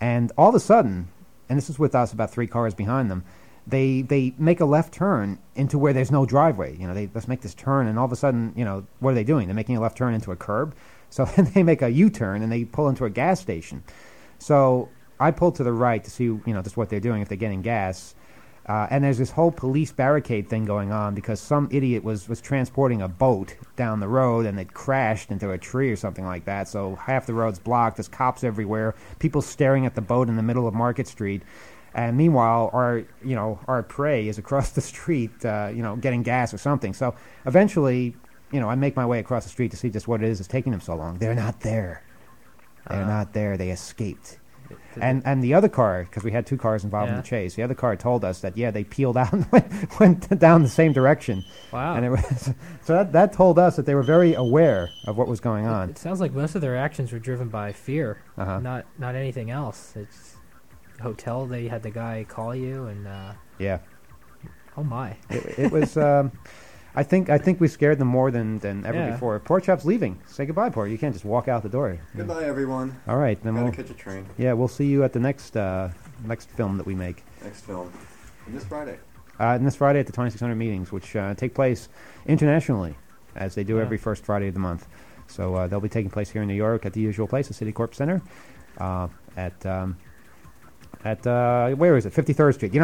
And all of a sudden, and this is with us about 3 cars behind them, they make a left turn into where there's no driveway. Let's make this turn, and all of a sudden, what are they doing? They're making a left turn into a curb. So then they make a U-turn, and they pull into a gas station. So I pulled to the right to see, just what they're doing, if they're getting gas. And there's this whole police barricade thing going on because some idiot was transporting a boat down the road, and it crashed into a tree or something like that. So half the road's blocked. There's cops everywhere, people staring at the boat in the middle of Market Street. And meanwhile, our prey is across the street, getting gas or something. So eventually, I make my way across the street to see just what it is that's taking them so long. They're not there. They're not there. They escaped. And the other car, because we had 2 cars involved in the chase, the other car told us that, they peeled out and went down the same direction. Wow. And it was, so that told us that they were very aware of what was going on. It sounds like most of their actions were driven by fear, Uh-huh. not anything else. It's hotel, they had the guy call you, and Yeah. oh my. It was... I think we scared them more than ever before. Pork Chop's leaving. Say goodbye, Pork. You can't just walk out the door. Goodbye, everyone. All right, then Gotta catch a train. Yeah, we'll see you at the next film that we make. Next film. And this Friday. And this Friday at the 2600 meetings, which take place internationally, as they do every first Friday of the month. So they'll be taking place here in New York at the usual place, the Citicorp Center, at where is it? 53rd Street.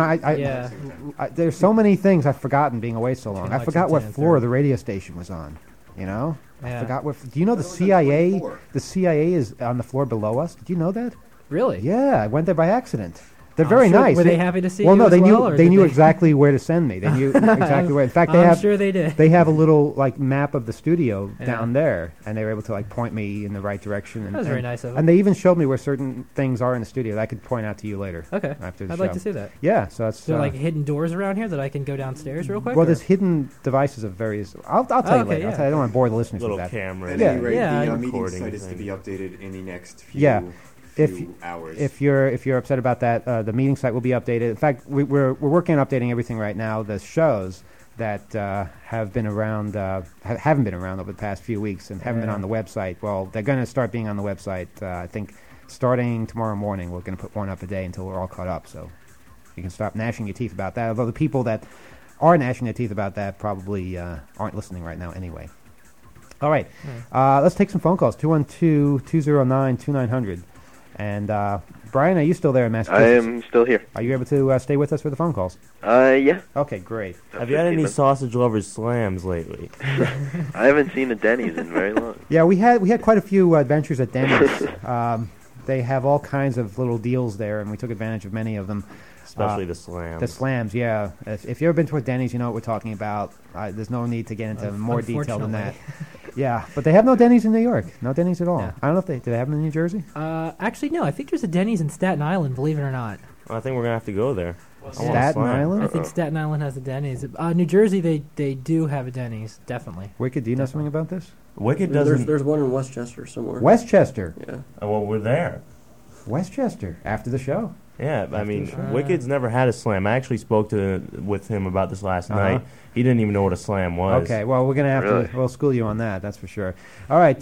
There's so many things I've forgotten being away so long. I forgot what floor the radio station was on. I forgot what. Do you know the CIA? The CIA is on the floor below us. Did you know that? Really? Yeah, I went there by accident. They're very nice. Were they happy to see you? Well, no, as they knew or they did knew exactly where to send me. They knew exactly where. In fact, they I'm have sure they did. They have a little map of the studio down there, and they were able to point me in the right direction. And, That was very nice of them. And they even showed me where certain things are in the studio that I could point out to you later. Okay. After the I'd show. like to see that. Yeah, so that's. Is there hidden doors around here that I can go downstairs real quick? Well, or? there's hidden devices of various. I'll tell you later. Yeah. I'll tell you, I don't want to bore the listeners Little with that. camera. At Yeah. any rate, Yeah, the I'm meeting recording site is to thing. be updated in the next few, Yeah. hours. If you're upset about that, the meeting site will be updated. In fact, we're working on updating everything right now. The shows that have been around haven't been around over the past few weeks and haven't been on the website. Well, they're going to start being on the website. I think starting tomorrow morning, we're going to put one up a day until we're all caught up. So you can stop gnashing your teeth about that. Although the people that are gnashing their teeth about that probably aren't listening right now anyway. All right, let's take some phone calls. 212-209-2900. And Brian, are you still there in Massachusetts? I am still here. Are you able to stay with us for the phone calls? Yeah. Okay, great. Have you had any sausage lovers slams lately? I haven't seen a Denny's in very long. Yeah, we had quite a few adventures at Denny's. They have all kinds of little deals there, and we took advantage of many of them. Especially the slams. The slams, yeah. If you've ever been to a Denny's, you know what we're talking about. There's no need to get into more detail than that. Yeah, but they have no Denny's in New York. No Denny's at all. Yeah. I don't know if do they have them in New Jersey? Actually, no. I think there's a Denny's in Staten Island, believe it or not. Well, I think we're going to have to go there. Staten Island? I think Staten Island has a Denny's. New Jersey, they do have a Denny's, definitely. Wicked, do you know something about this? Wicked doesn't... There's one in Westchester somewhere. Westchester? Yeah. Well, we're there. Westchester, after the show. Yeah, I mean, Wicked's never had a slam. I actually spoke with him about this last night. He didn't even know what a slam was. Okay, well, we're going to have to we'll school you on that, that's for sure. All right,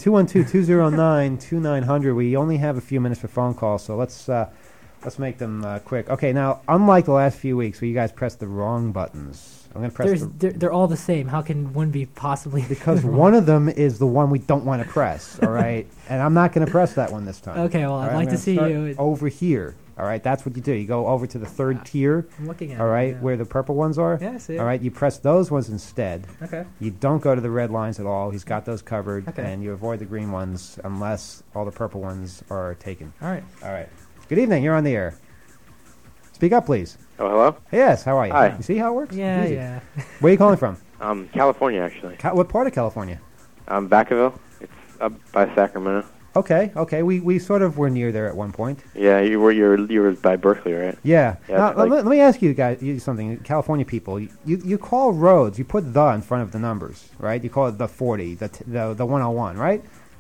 212-209-2900. We only have a few minutes for phone calls, so let's make them quick. Okay, now, unlike the last few weeks where you guys pressed the wrong buttons, I'm going to press they're all the same. How can one be possibly because one of them is the one we don't want to press, all right? And I'm not going to press that one this time. Okay, well, I'd like to see you over here. All right, that's what you do. You go over to the third tier. I'm looking at all right, it, where the purple ones are. Yeah, I see it. All right, you press those ones instead. Okay. You don't go to the red lines at all. He's got those covered. Okay. And you avoid the green ones unless all the purple ones are taken. All right. All right. Good evening. You're on the air. Speak up, please. Oh, hello? Yes, how are you? Hi. You see how it works? Yeah, Easy. yeah. Where are you calling from? California, actually. What part of California? Vacaville. It's up by Sacramento. Okay. We sort of were near there at one point. Yeah, you were by Berkeley, right? Yeah. Yeah, now, let me ask you guys something. California people, you call roads, you put the in front of the numbers, right? You call it the 40, the 101, right?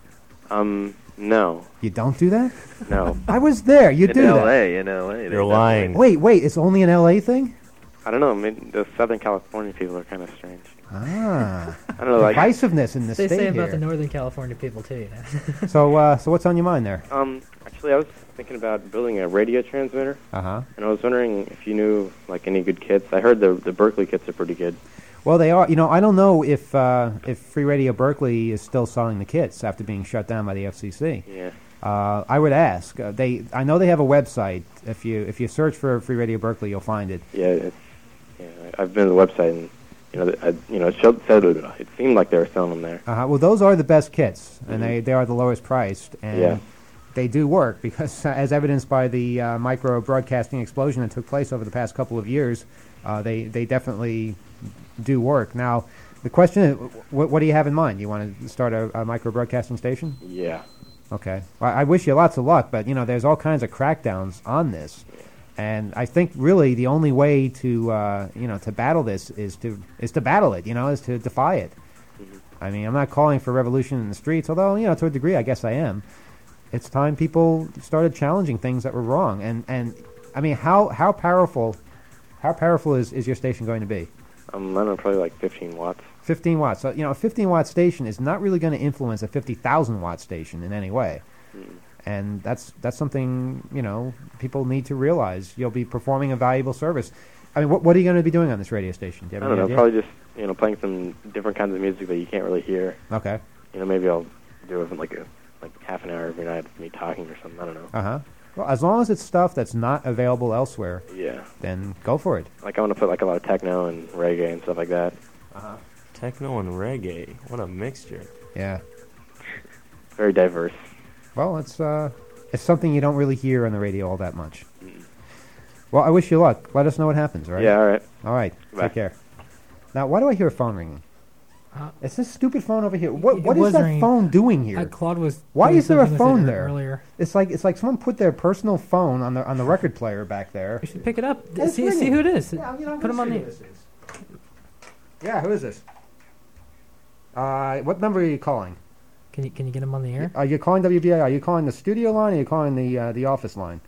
No. You don't do that? No. I was there. You do that. In LA. You're lying. Wait, it's only an LA thing? I don't know. Maybe the Southern California people are kind of strange. Ah. I don't know, like divisiveness in this they state say about here. the Northern California people too. You know? So what's on your mind there? Actually, I was thinking about building a radio transmitter, Uh-huh. and I was wondering if you knew like any good kits. I heard the Berkeley kits are pretty good. Well, they are. You know, I don't know if Free Radio Berkeley is still selling the kits after being shut down by the FCC. Yeah. I would ask. I know they have a website. If you search for Free Radio Berkeley, you'll find it. Yeah, I've been to the website, and it seemed like they were selling them there. Well, those are the best kits, and they are the lowest priced, and they do work because, as evidenced by the micro broadcasting explosion that took place over the past couple of years, they definitely do work. Now, the question is, what do you have in mind? You want to start a micro broadcasting station? Yeah. Okay. Well, I wish you lots of luck, but there's all kinds of crackdowns on this, and I think really the only way to to battle this is to battle it. Is to defy it. I mean, I'm not calling for revolution in the streets, although to a degree, I guess I am. It's time people started challenging things that were wrong, and I mean, how powerful is your station going to be? I don't know, probably like 15 watts. 15 watts. So, a 15-watt station is not really going to influence a 50,000-watt station in any way. And that's something, people need to realize. You'll be performing a valuable service. I mean, what are you going to be doing on this radio station? Do you have I don't any know, idea? probably just, playing some different kinds of music that you can't really hear. Okay. Maybe I'll do it in like half an hour every night of me talking or something. I don't know. Uh-huh. Well, as long as it's stuff that's not available elsewhere, then go for it. Like I want to put like a lot of techno and reggae and stuff like that. Uh-huh. Techno and reggae. What a mixture. Yeah. Very diverse. Well, it's something you don't really hear on the radio all that much. Well, I wish you luck. Let us know what happens, all right? Yeah, all right. All right. Bye. Take care. Now, why do I hear a phone ringing? It's this stupid phone over here. What It is was that ringing. phone doing here? Claude was. Why doing is there a something with phone it there? earlier? It's like someone put their personal phone on the record player back there. You should pick it up. It's See ringing. who it is. Yeah, I'm Put him gonna on see the. who this is. Yeah, who is this? What number are you calling? Can you get him on the air? Are you calling WBI? Are you calling the studio line? Or are you calling the office line?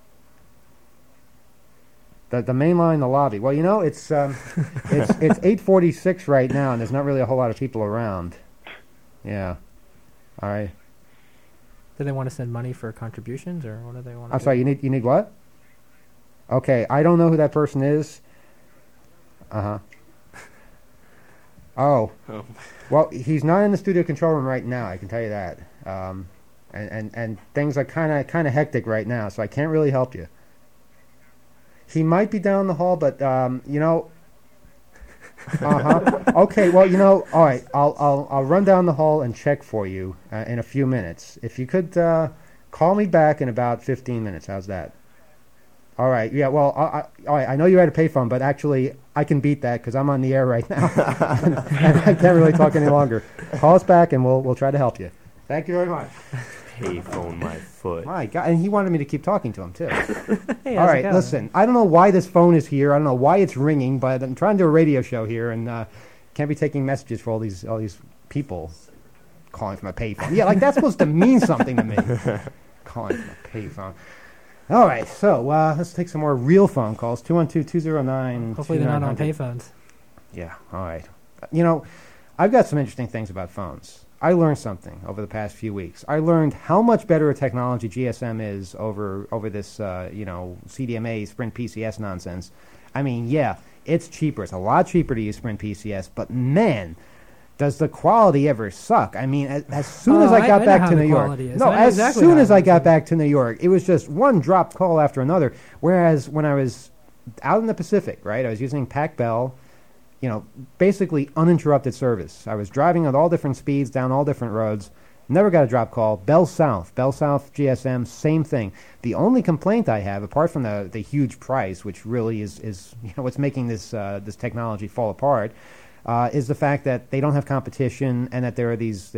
The main line, the lobby. Well, it's it's 8:46 right now, and there's not really a whole lot of people around. Yeah. All right. Do they want to send money for contributions, or what do they want? I'm sorry. You need what? Okay, I don't know who that person is. Uh-huh. Oh. Well, he's not in the studio control room right now, I can tell you that. And things are kind of hectic right now, so I can't really help you. He might be down the hall, but Okay, well, all right. I'll run down the hall and check for you in a few minutes. If you could call me back in about 15 minutes, how's that? All right. Yeah. Well, all right. I know you're at a payphone, but actually, I can beat that because I'm on the air right now, and I can't really talk any longer. Call us back, and we'll try to help you. Thank you very much. Payphone my foot. My God, and he wanted me to keep talking to him too. Hey, all how's it right. going? Listen, I don't know why this phone is here. I don't know why it's ringing, but I'm trying to do a radio show here, and can't be taking messages for all these people calling from a payphone. Yeah, like that's supposed to mean something to me. Calling from a payphone. All right, so let's take some more real phone calls. 212-209. Hopefully they're not on payphones. Yeah, all right. I've got some interesting things about phones. I learned something over the past few weeks. I learned how much better a technology GSM is over this, CDMA, Sprint PCS nonsense. I mean, yeah, it's cheaper. It's a lot cheaper to use Sprint PCS, but man, does the quality ever suck? I mean, as soon as I got back to New York, as soon as I got back to New York, it was just one drop call after another. Whereas when I was out in the Pacific, right, I was using Pac Bell, basically uninterrupted service. I was driving at all different speeds down all different roads. Never got a drop call. Bell South GSM, same thing. The only complaint I have, apart from the huge price, which really is what's making this technology fall apart, is the fact that they don't have competition and that there are these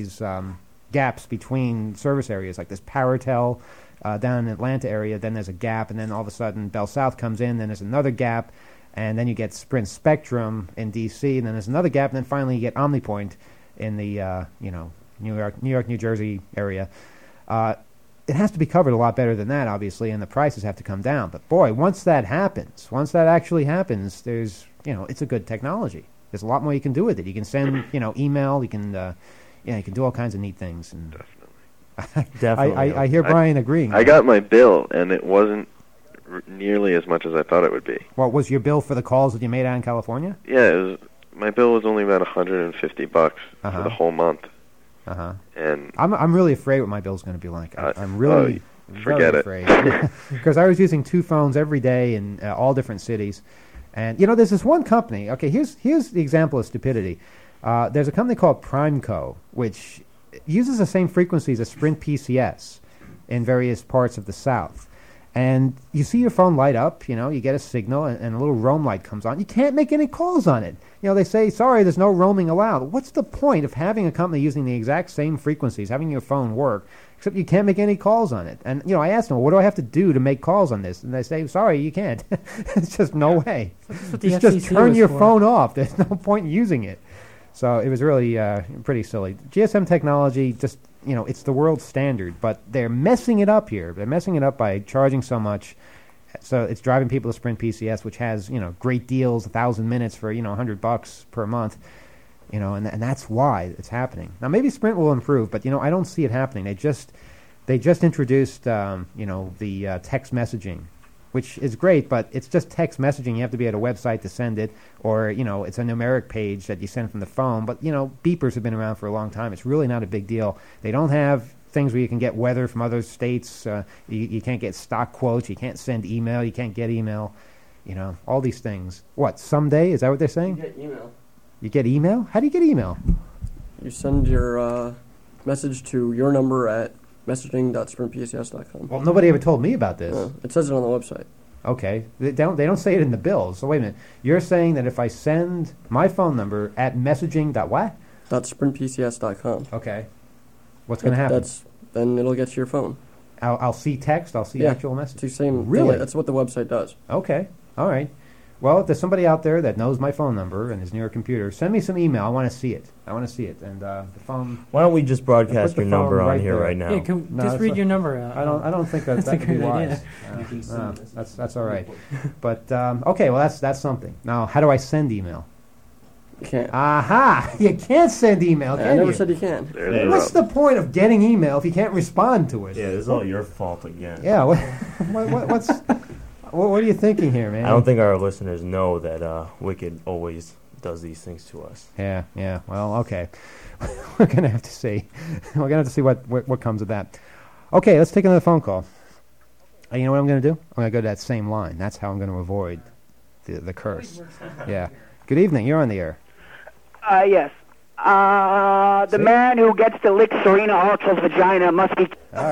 gaps between service areas, like this Paratel down in the Atlanta area. Then there's a gap, and then all of a sudden Bell South comes in. Then there's another gap, and then you get Sprint Spectrum in D.C. And then there's another gap, and then finally you get OmniPoint in the New York, New Jersey area. It has to be covered a lot better than that, obviously, and the prices have to come down. But boy, once that actually happens, there's it's a good technology. There's a lot more you can do with it. You can send email. You can you can do all kinds of neat things. And Definitely. Definitely. I hear Brian agreeing. I got my bill, and it wasn't nearly as much as I thought it would be. What was your bill for the calls that you made out in California? Yeah, my bill was only about $150 for the whole month. And I'm really afraid what my bill's going to be like. I'm really forget very it. afraid because I was using 2 phones every day in all different cities, and there's this one company. Okay, here's the example of stupidity. There's a company called Primeco, which uses the same frequencies as Sprint PCS in various parts of the South. And you see your phone light up, you get a signal, and a little roam light comes on. You can't make any calls on it. They say, sorry, there's no roaming allowed. What's the point of having a company using the exact same frequencies, having your phone work, except you can't make any calls on it? And, I asked them, what do I have to do to make calls on this? And they say, sorry, you can't. It's just no way. Just turn your phone off. There's no point in using it. So it was really pretty silly. GSM technology just... it's the world standard, but they're messing it up here. They're messing it up by charging so much. So it's driving people to Sprint PCS, which has, great deals, 1,000 minutes for, $100 per month, and that's why it's happening. Now, maybe Sprint will improve, but, I don't see it happening. They just introduced, the text messaging, which is great, but it's just text messaging. You have to be at a website to send it, or, it's a numeric page that you send from the phone. But, beepers have been around for a long time. It's really not a big deal. They don't have things where you can get weather from other states. You can't get stock quotes. You can't send email. You can't get email. All these things. What, someday? Is that what they're saying? You get email. You get email? How do you get email? You send your message to your number at messaging.sprintpcs.com. Well, nobody ever told me about this. It says it on the website. Okay. They don't say it in the bill. So wait a minute. You're saying that if I send my phone number at messaging.what? .sprintpcs.com. Okay. What's going to happen? Then it'll get to your phone. I'll see text. I'll see actual message. It's the same. Really? That's what the website does. Okay. All right. Well, if there's somebody out there that knows my phone number and is near a computer, send me some email. I want to see it. And the phone. Why don't we just broadcast your number on here right now? Yeah, just read your number out. I don't think that could be wise. That's all right. But okay. Well, that's something. Now, how do I send email? You can't. Aha! You can't send email, can you? I never said you can. What's the point of getting email if you can't respond to it? Yeah, this is all your fault again. Yeah. What are you thinking here, man? I don't think our listeners know that Wicked always does these things to us. Yeah. Well, okay. We're going to have to see. We're going to have to see what comes of that. Okay, let's take another phone call. You know what I'm going to do? I'm going to go to that same line. That's how I'm going to avoid the curse. Yeah. Good evening. You're on the air. Yes. The man who gets to lick Serena Hartzell's vagina must be...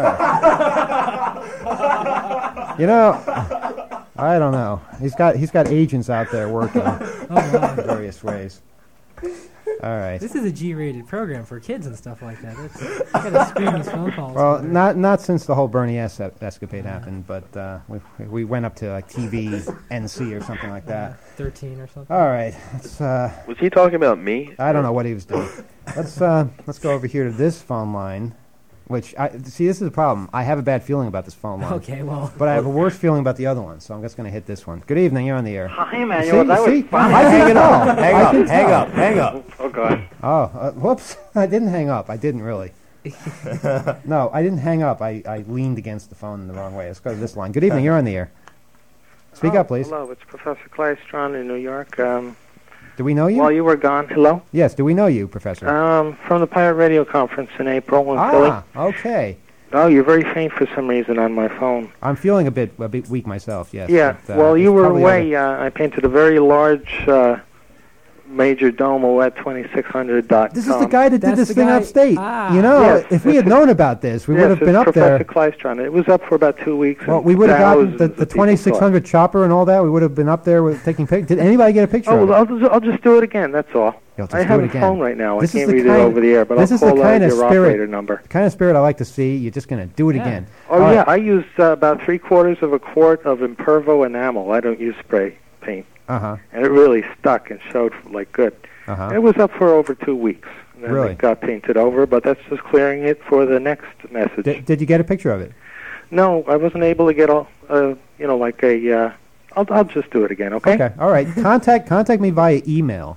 I don't know. He's got agents out there working in various ways. All right. This is a G-rated program for kids and stuff like that. You gotta screen these phone calls. Well, not since the whole Bernie S. escapade happened, but we went up to like TV NC or something like that. 13 or something. All right. Was he talking about me? I don't know what he was doing. Let's go over here to this phone line. Which, this is the problem. I have a bad feeling about this phone line. Okay, well. But I have a worse feeling about the other one, so I'm just going to hit this one. Good evening, you're on the air. Hi, Emmanuel. See? I hang it up. Hang up. Oh, God. Oh, whoops. I didn't hang up. I didn't really. No, I didn't hang up. I leaned against the phone in the wrong way. Let's go to this line. Good evening, you're on the air. Speak up, please. Hello, it's Professor Claystron in New York. Do we know you? While you were gone, hello? Yes, do we know you, Professor? From the Pirate Radio Conference in April in Philly. Okay. Oh, you're very faint for some reason on my phone. I'm feeling a bit weak myself, yes. Yeah, but, well, you were away. I painted a very large major domo at 2600.com. This is the guy that did this thing upstate. Yes, if we had known about this, we would have been up there. Professor Claystron. It was up for about 2 weeks. Well, we would have gotten the 2600 chopper and all that. We would have been up there with taking pictures. Did anybody get a picture of it? I'll just do it again, that's all. I have a phone right now. I can't read it over the air, but I'll call your operator number. The kind of spirit I like to see. You're just going to do it again. Oh, yeah. I used about 3/4 of a quart of Impervo enamel. I don't use spray paint. Uh-huh. And it really stuck and showed like good. Uh-huh. It was up for over 2 weeks. And then Really? it got painted over, but that's just clearing it for the next message. Did you get a picture of it? No, I wasn't able to get all, like a... I'll just do it again, okay? Okay, all right. Contact me via email.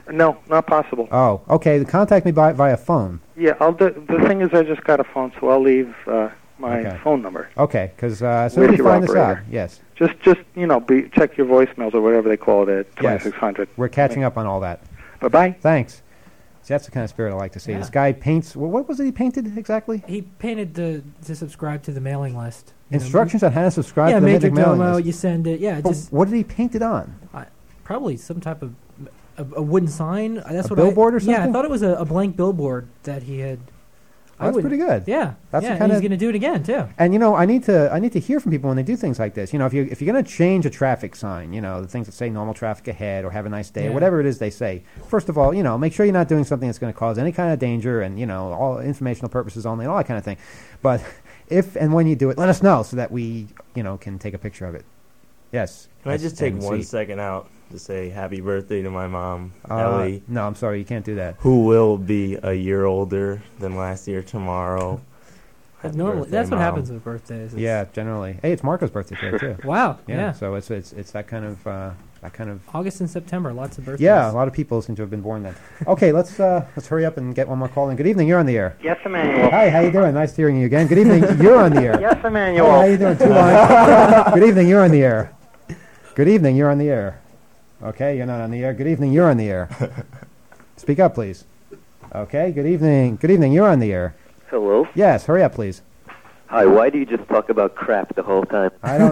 No, not possible. Oh, okay. Contact me via phone. Yeah, I'll do. The thing is, I just got a phone, so I'll leave my phone number. Okay, because as soon as we find this out, yes. Just check your voicemails or whatever they call it at 2600. We're catching up on all that. Bye-bye. Thanks. See, that's the kind of spirit I like to see. This guy paints. Well, what was it he painted exactly? He painted to subscribe to the mailing list. Instructions on how to subscribe to the Major mailing Domo, list. you send it. Yeah, just. What did he paint it on? Probably some type of a wooden sign. That's a what billboard or something? Yeah, I thought it was a blank billboard that he had. That's pretty good. Yeah, that's yeah, the kind he's of. going to do it again too. And I need to hear from people when they do things like this. If you're going to change a traffic sign, the things that say normal traffic ahead or have a nice day or whatever it is they say. First of all, make sure you're not doing something that's going to cause any kind of danger and all informational purposes only and all that kind of thing. But if and when you do it, let us know so that we can take a picture of it. Yes. Can I just take 1 second out to say happy birthday to my mom, Ellie? No, I'm sorry, you can't do that. Who will be a year older than last year tomorrow. Normally, that's what happens with birthdays. Yeah, generally. Hey, it's Marco's birthday today too. Wow. Yeah. So it's that kind of August and September, lots of birthdays. Yeah, a lot of people seem to have been born then. Okay, let's hurry up and get one more call in. Good evening, you're on the air. Yes, Emmanuel. Hi, how you doing? Nice hearing you again. Good evening, you're on the air. Yes, Emmanuel. Hi, how you doing? 2 lines. Good evening, you're on the air. Good evening, you're on the air. Okay, you're not on the air. Good evening, you're on the air. Speak up, please. Okay, good evening. Good evening, you're on the air. Hello? Yes, hurry up, please. Hi, why do you just talk about crap the whole time? I don't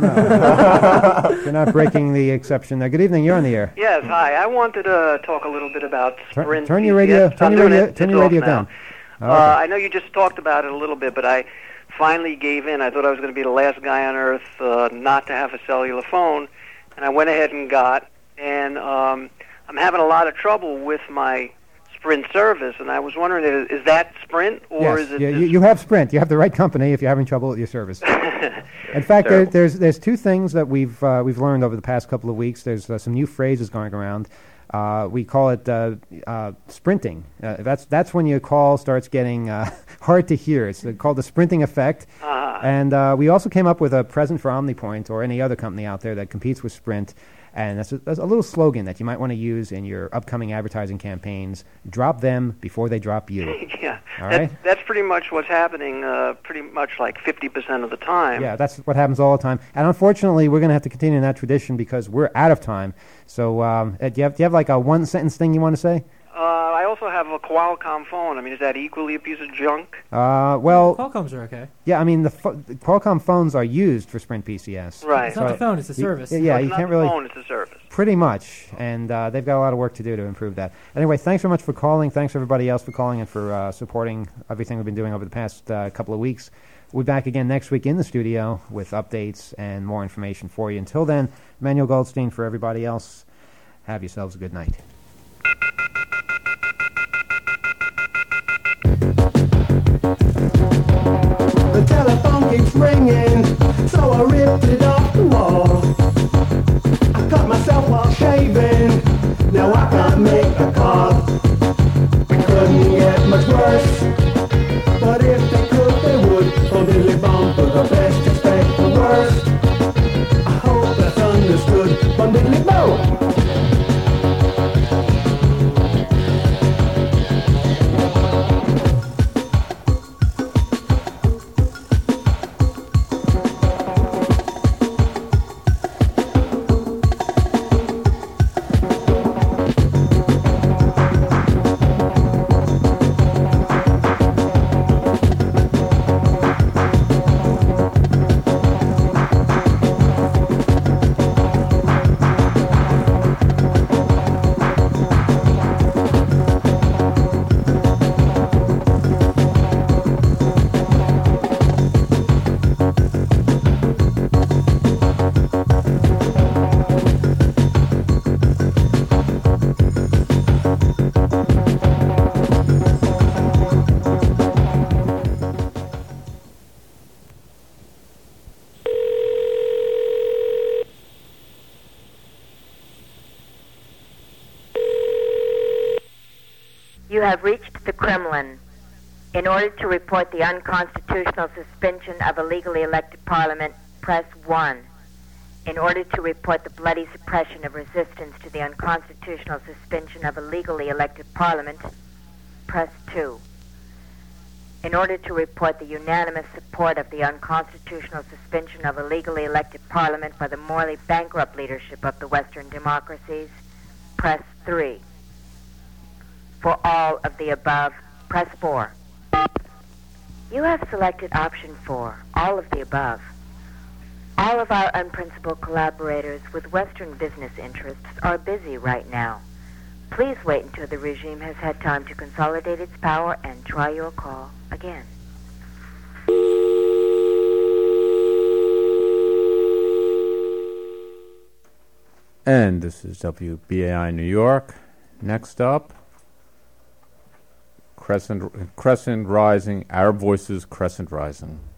know. You're not breaking the exception there. Good evening, you're on the air. Yes, hi. I wanted to talk a little bit about Sprint. Turn your radio down. Okay. I know you just talked about it a little bit, but I finally gave in. I thought I was going to be the last guy on earth not to have a cellular phone, and I went ahead and got. And I'm having a lot of trouble with my Sprint service, and I was wondering, is that Sprint or yes, is it? You have Sprint. You have the right company if you're having trouble with your service. In fact, there's two things that we've learned over the past couple of weeks. There's some new phrases going around. We call it sprinting. That's when your call starts getting hard to hear. It's called the sprinting effect. And we also came up with a present for OmniPoint or any other company out there that competes with Sprint. And that's a little slogan that you might want to use in your upcoming advertising campaigns. Drop them before they drop you. Yeah, all right? That's pretty much what's happening pretty much like 50% of the time. Yeah, that's what happens all the time. And unfortunately, we're going to have to continue in that tradition because we're out of time. So do you have like a one-sentence thing you want to say? I also have a Qualcomm phone. I mean, is that equally a piece of junk? Well, Qualcomms are okay. Yeah, I mean, the Qualcomm phones are used for Sprint PCS. Right. It's not the phone, it's the service. Yeah, you not can't the really. phone, it's the service. Pretty much, and they've got a lot of work to do to improve that. Anyway, thanks so much for calling. Thanks everybody else for calling and for supporting everything we've been doing over the past couple of weeks. We'll be back again next week in the studio with updates and more information for you. Until then, Emmanuel Goldstein for everybody else. Have yourselves a good night. The telephone keeps ringing, so I ripped it off the wall. I cut myself while shaving, now I can't make a call. It couldn't get much worse, but if they could, they would. From Diddly Bum for the best, expect the worst. I hope that's understood. From Diddly Bum. You have reached the Kremlin. In order to report the unconstitutional suspension of a legally elected parliament, press 1. In order to report the bloody suppression of resistance to the unconstitutional suspension of a legally elected parliament, press 2. In order to report the unanimous support of the unconstitutional suspension of a legally elected parliament by the morally bankrupt leadership of the Western democracies, press 3. For all of the above, press 4. You have selected option 4, all of the above. All of our unprincipled collaborators with Western business interests are busy right now. Please wait until the regime has had time to consolidate its power and try your call again. And this is WBAI New York. Next up, Crescent Rising, Arab Voices, Crescent Rising.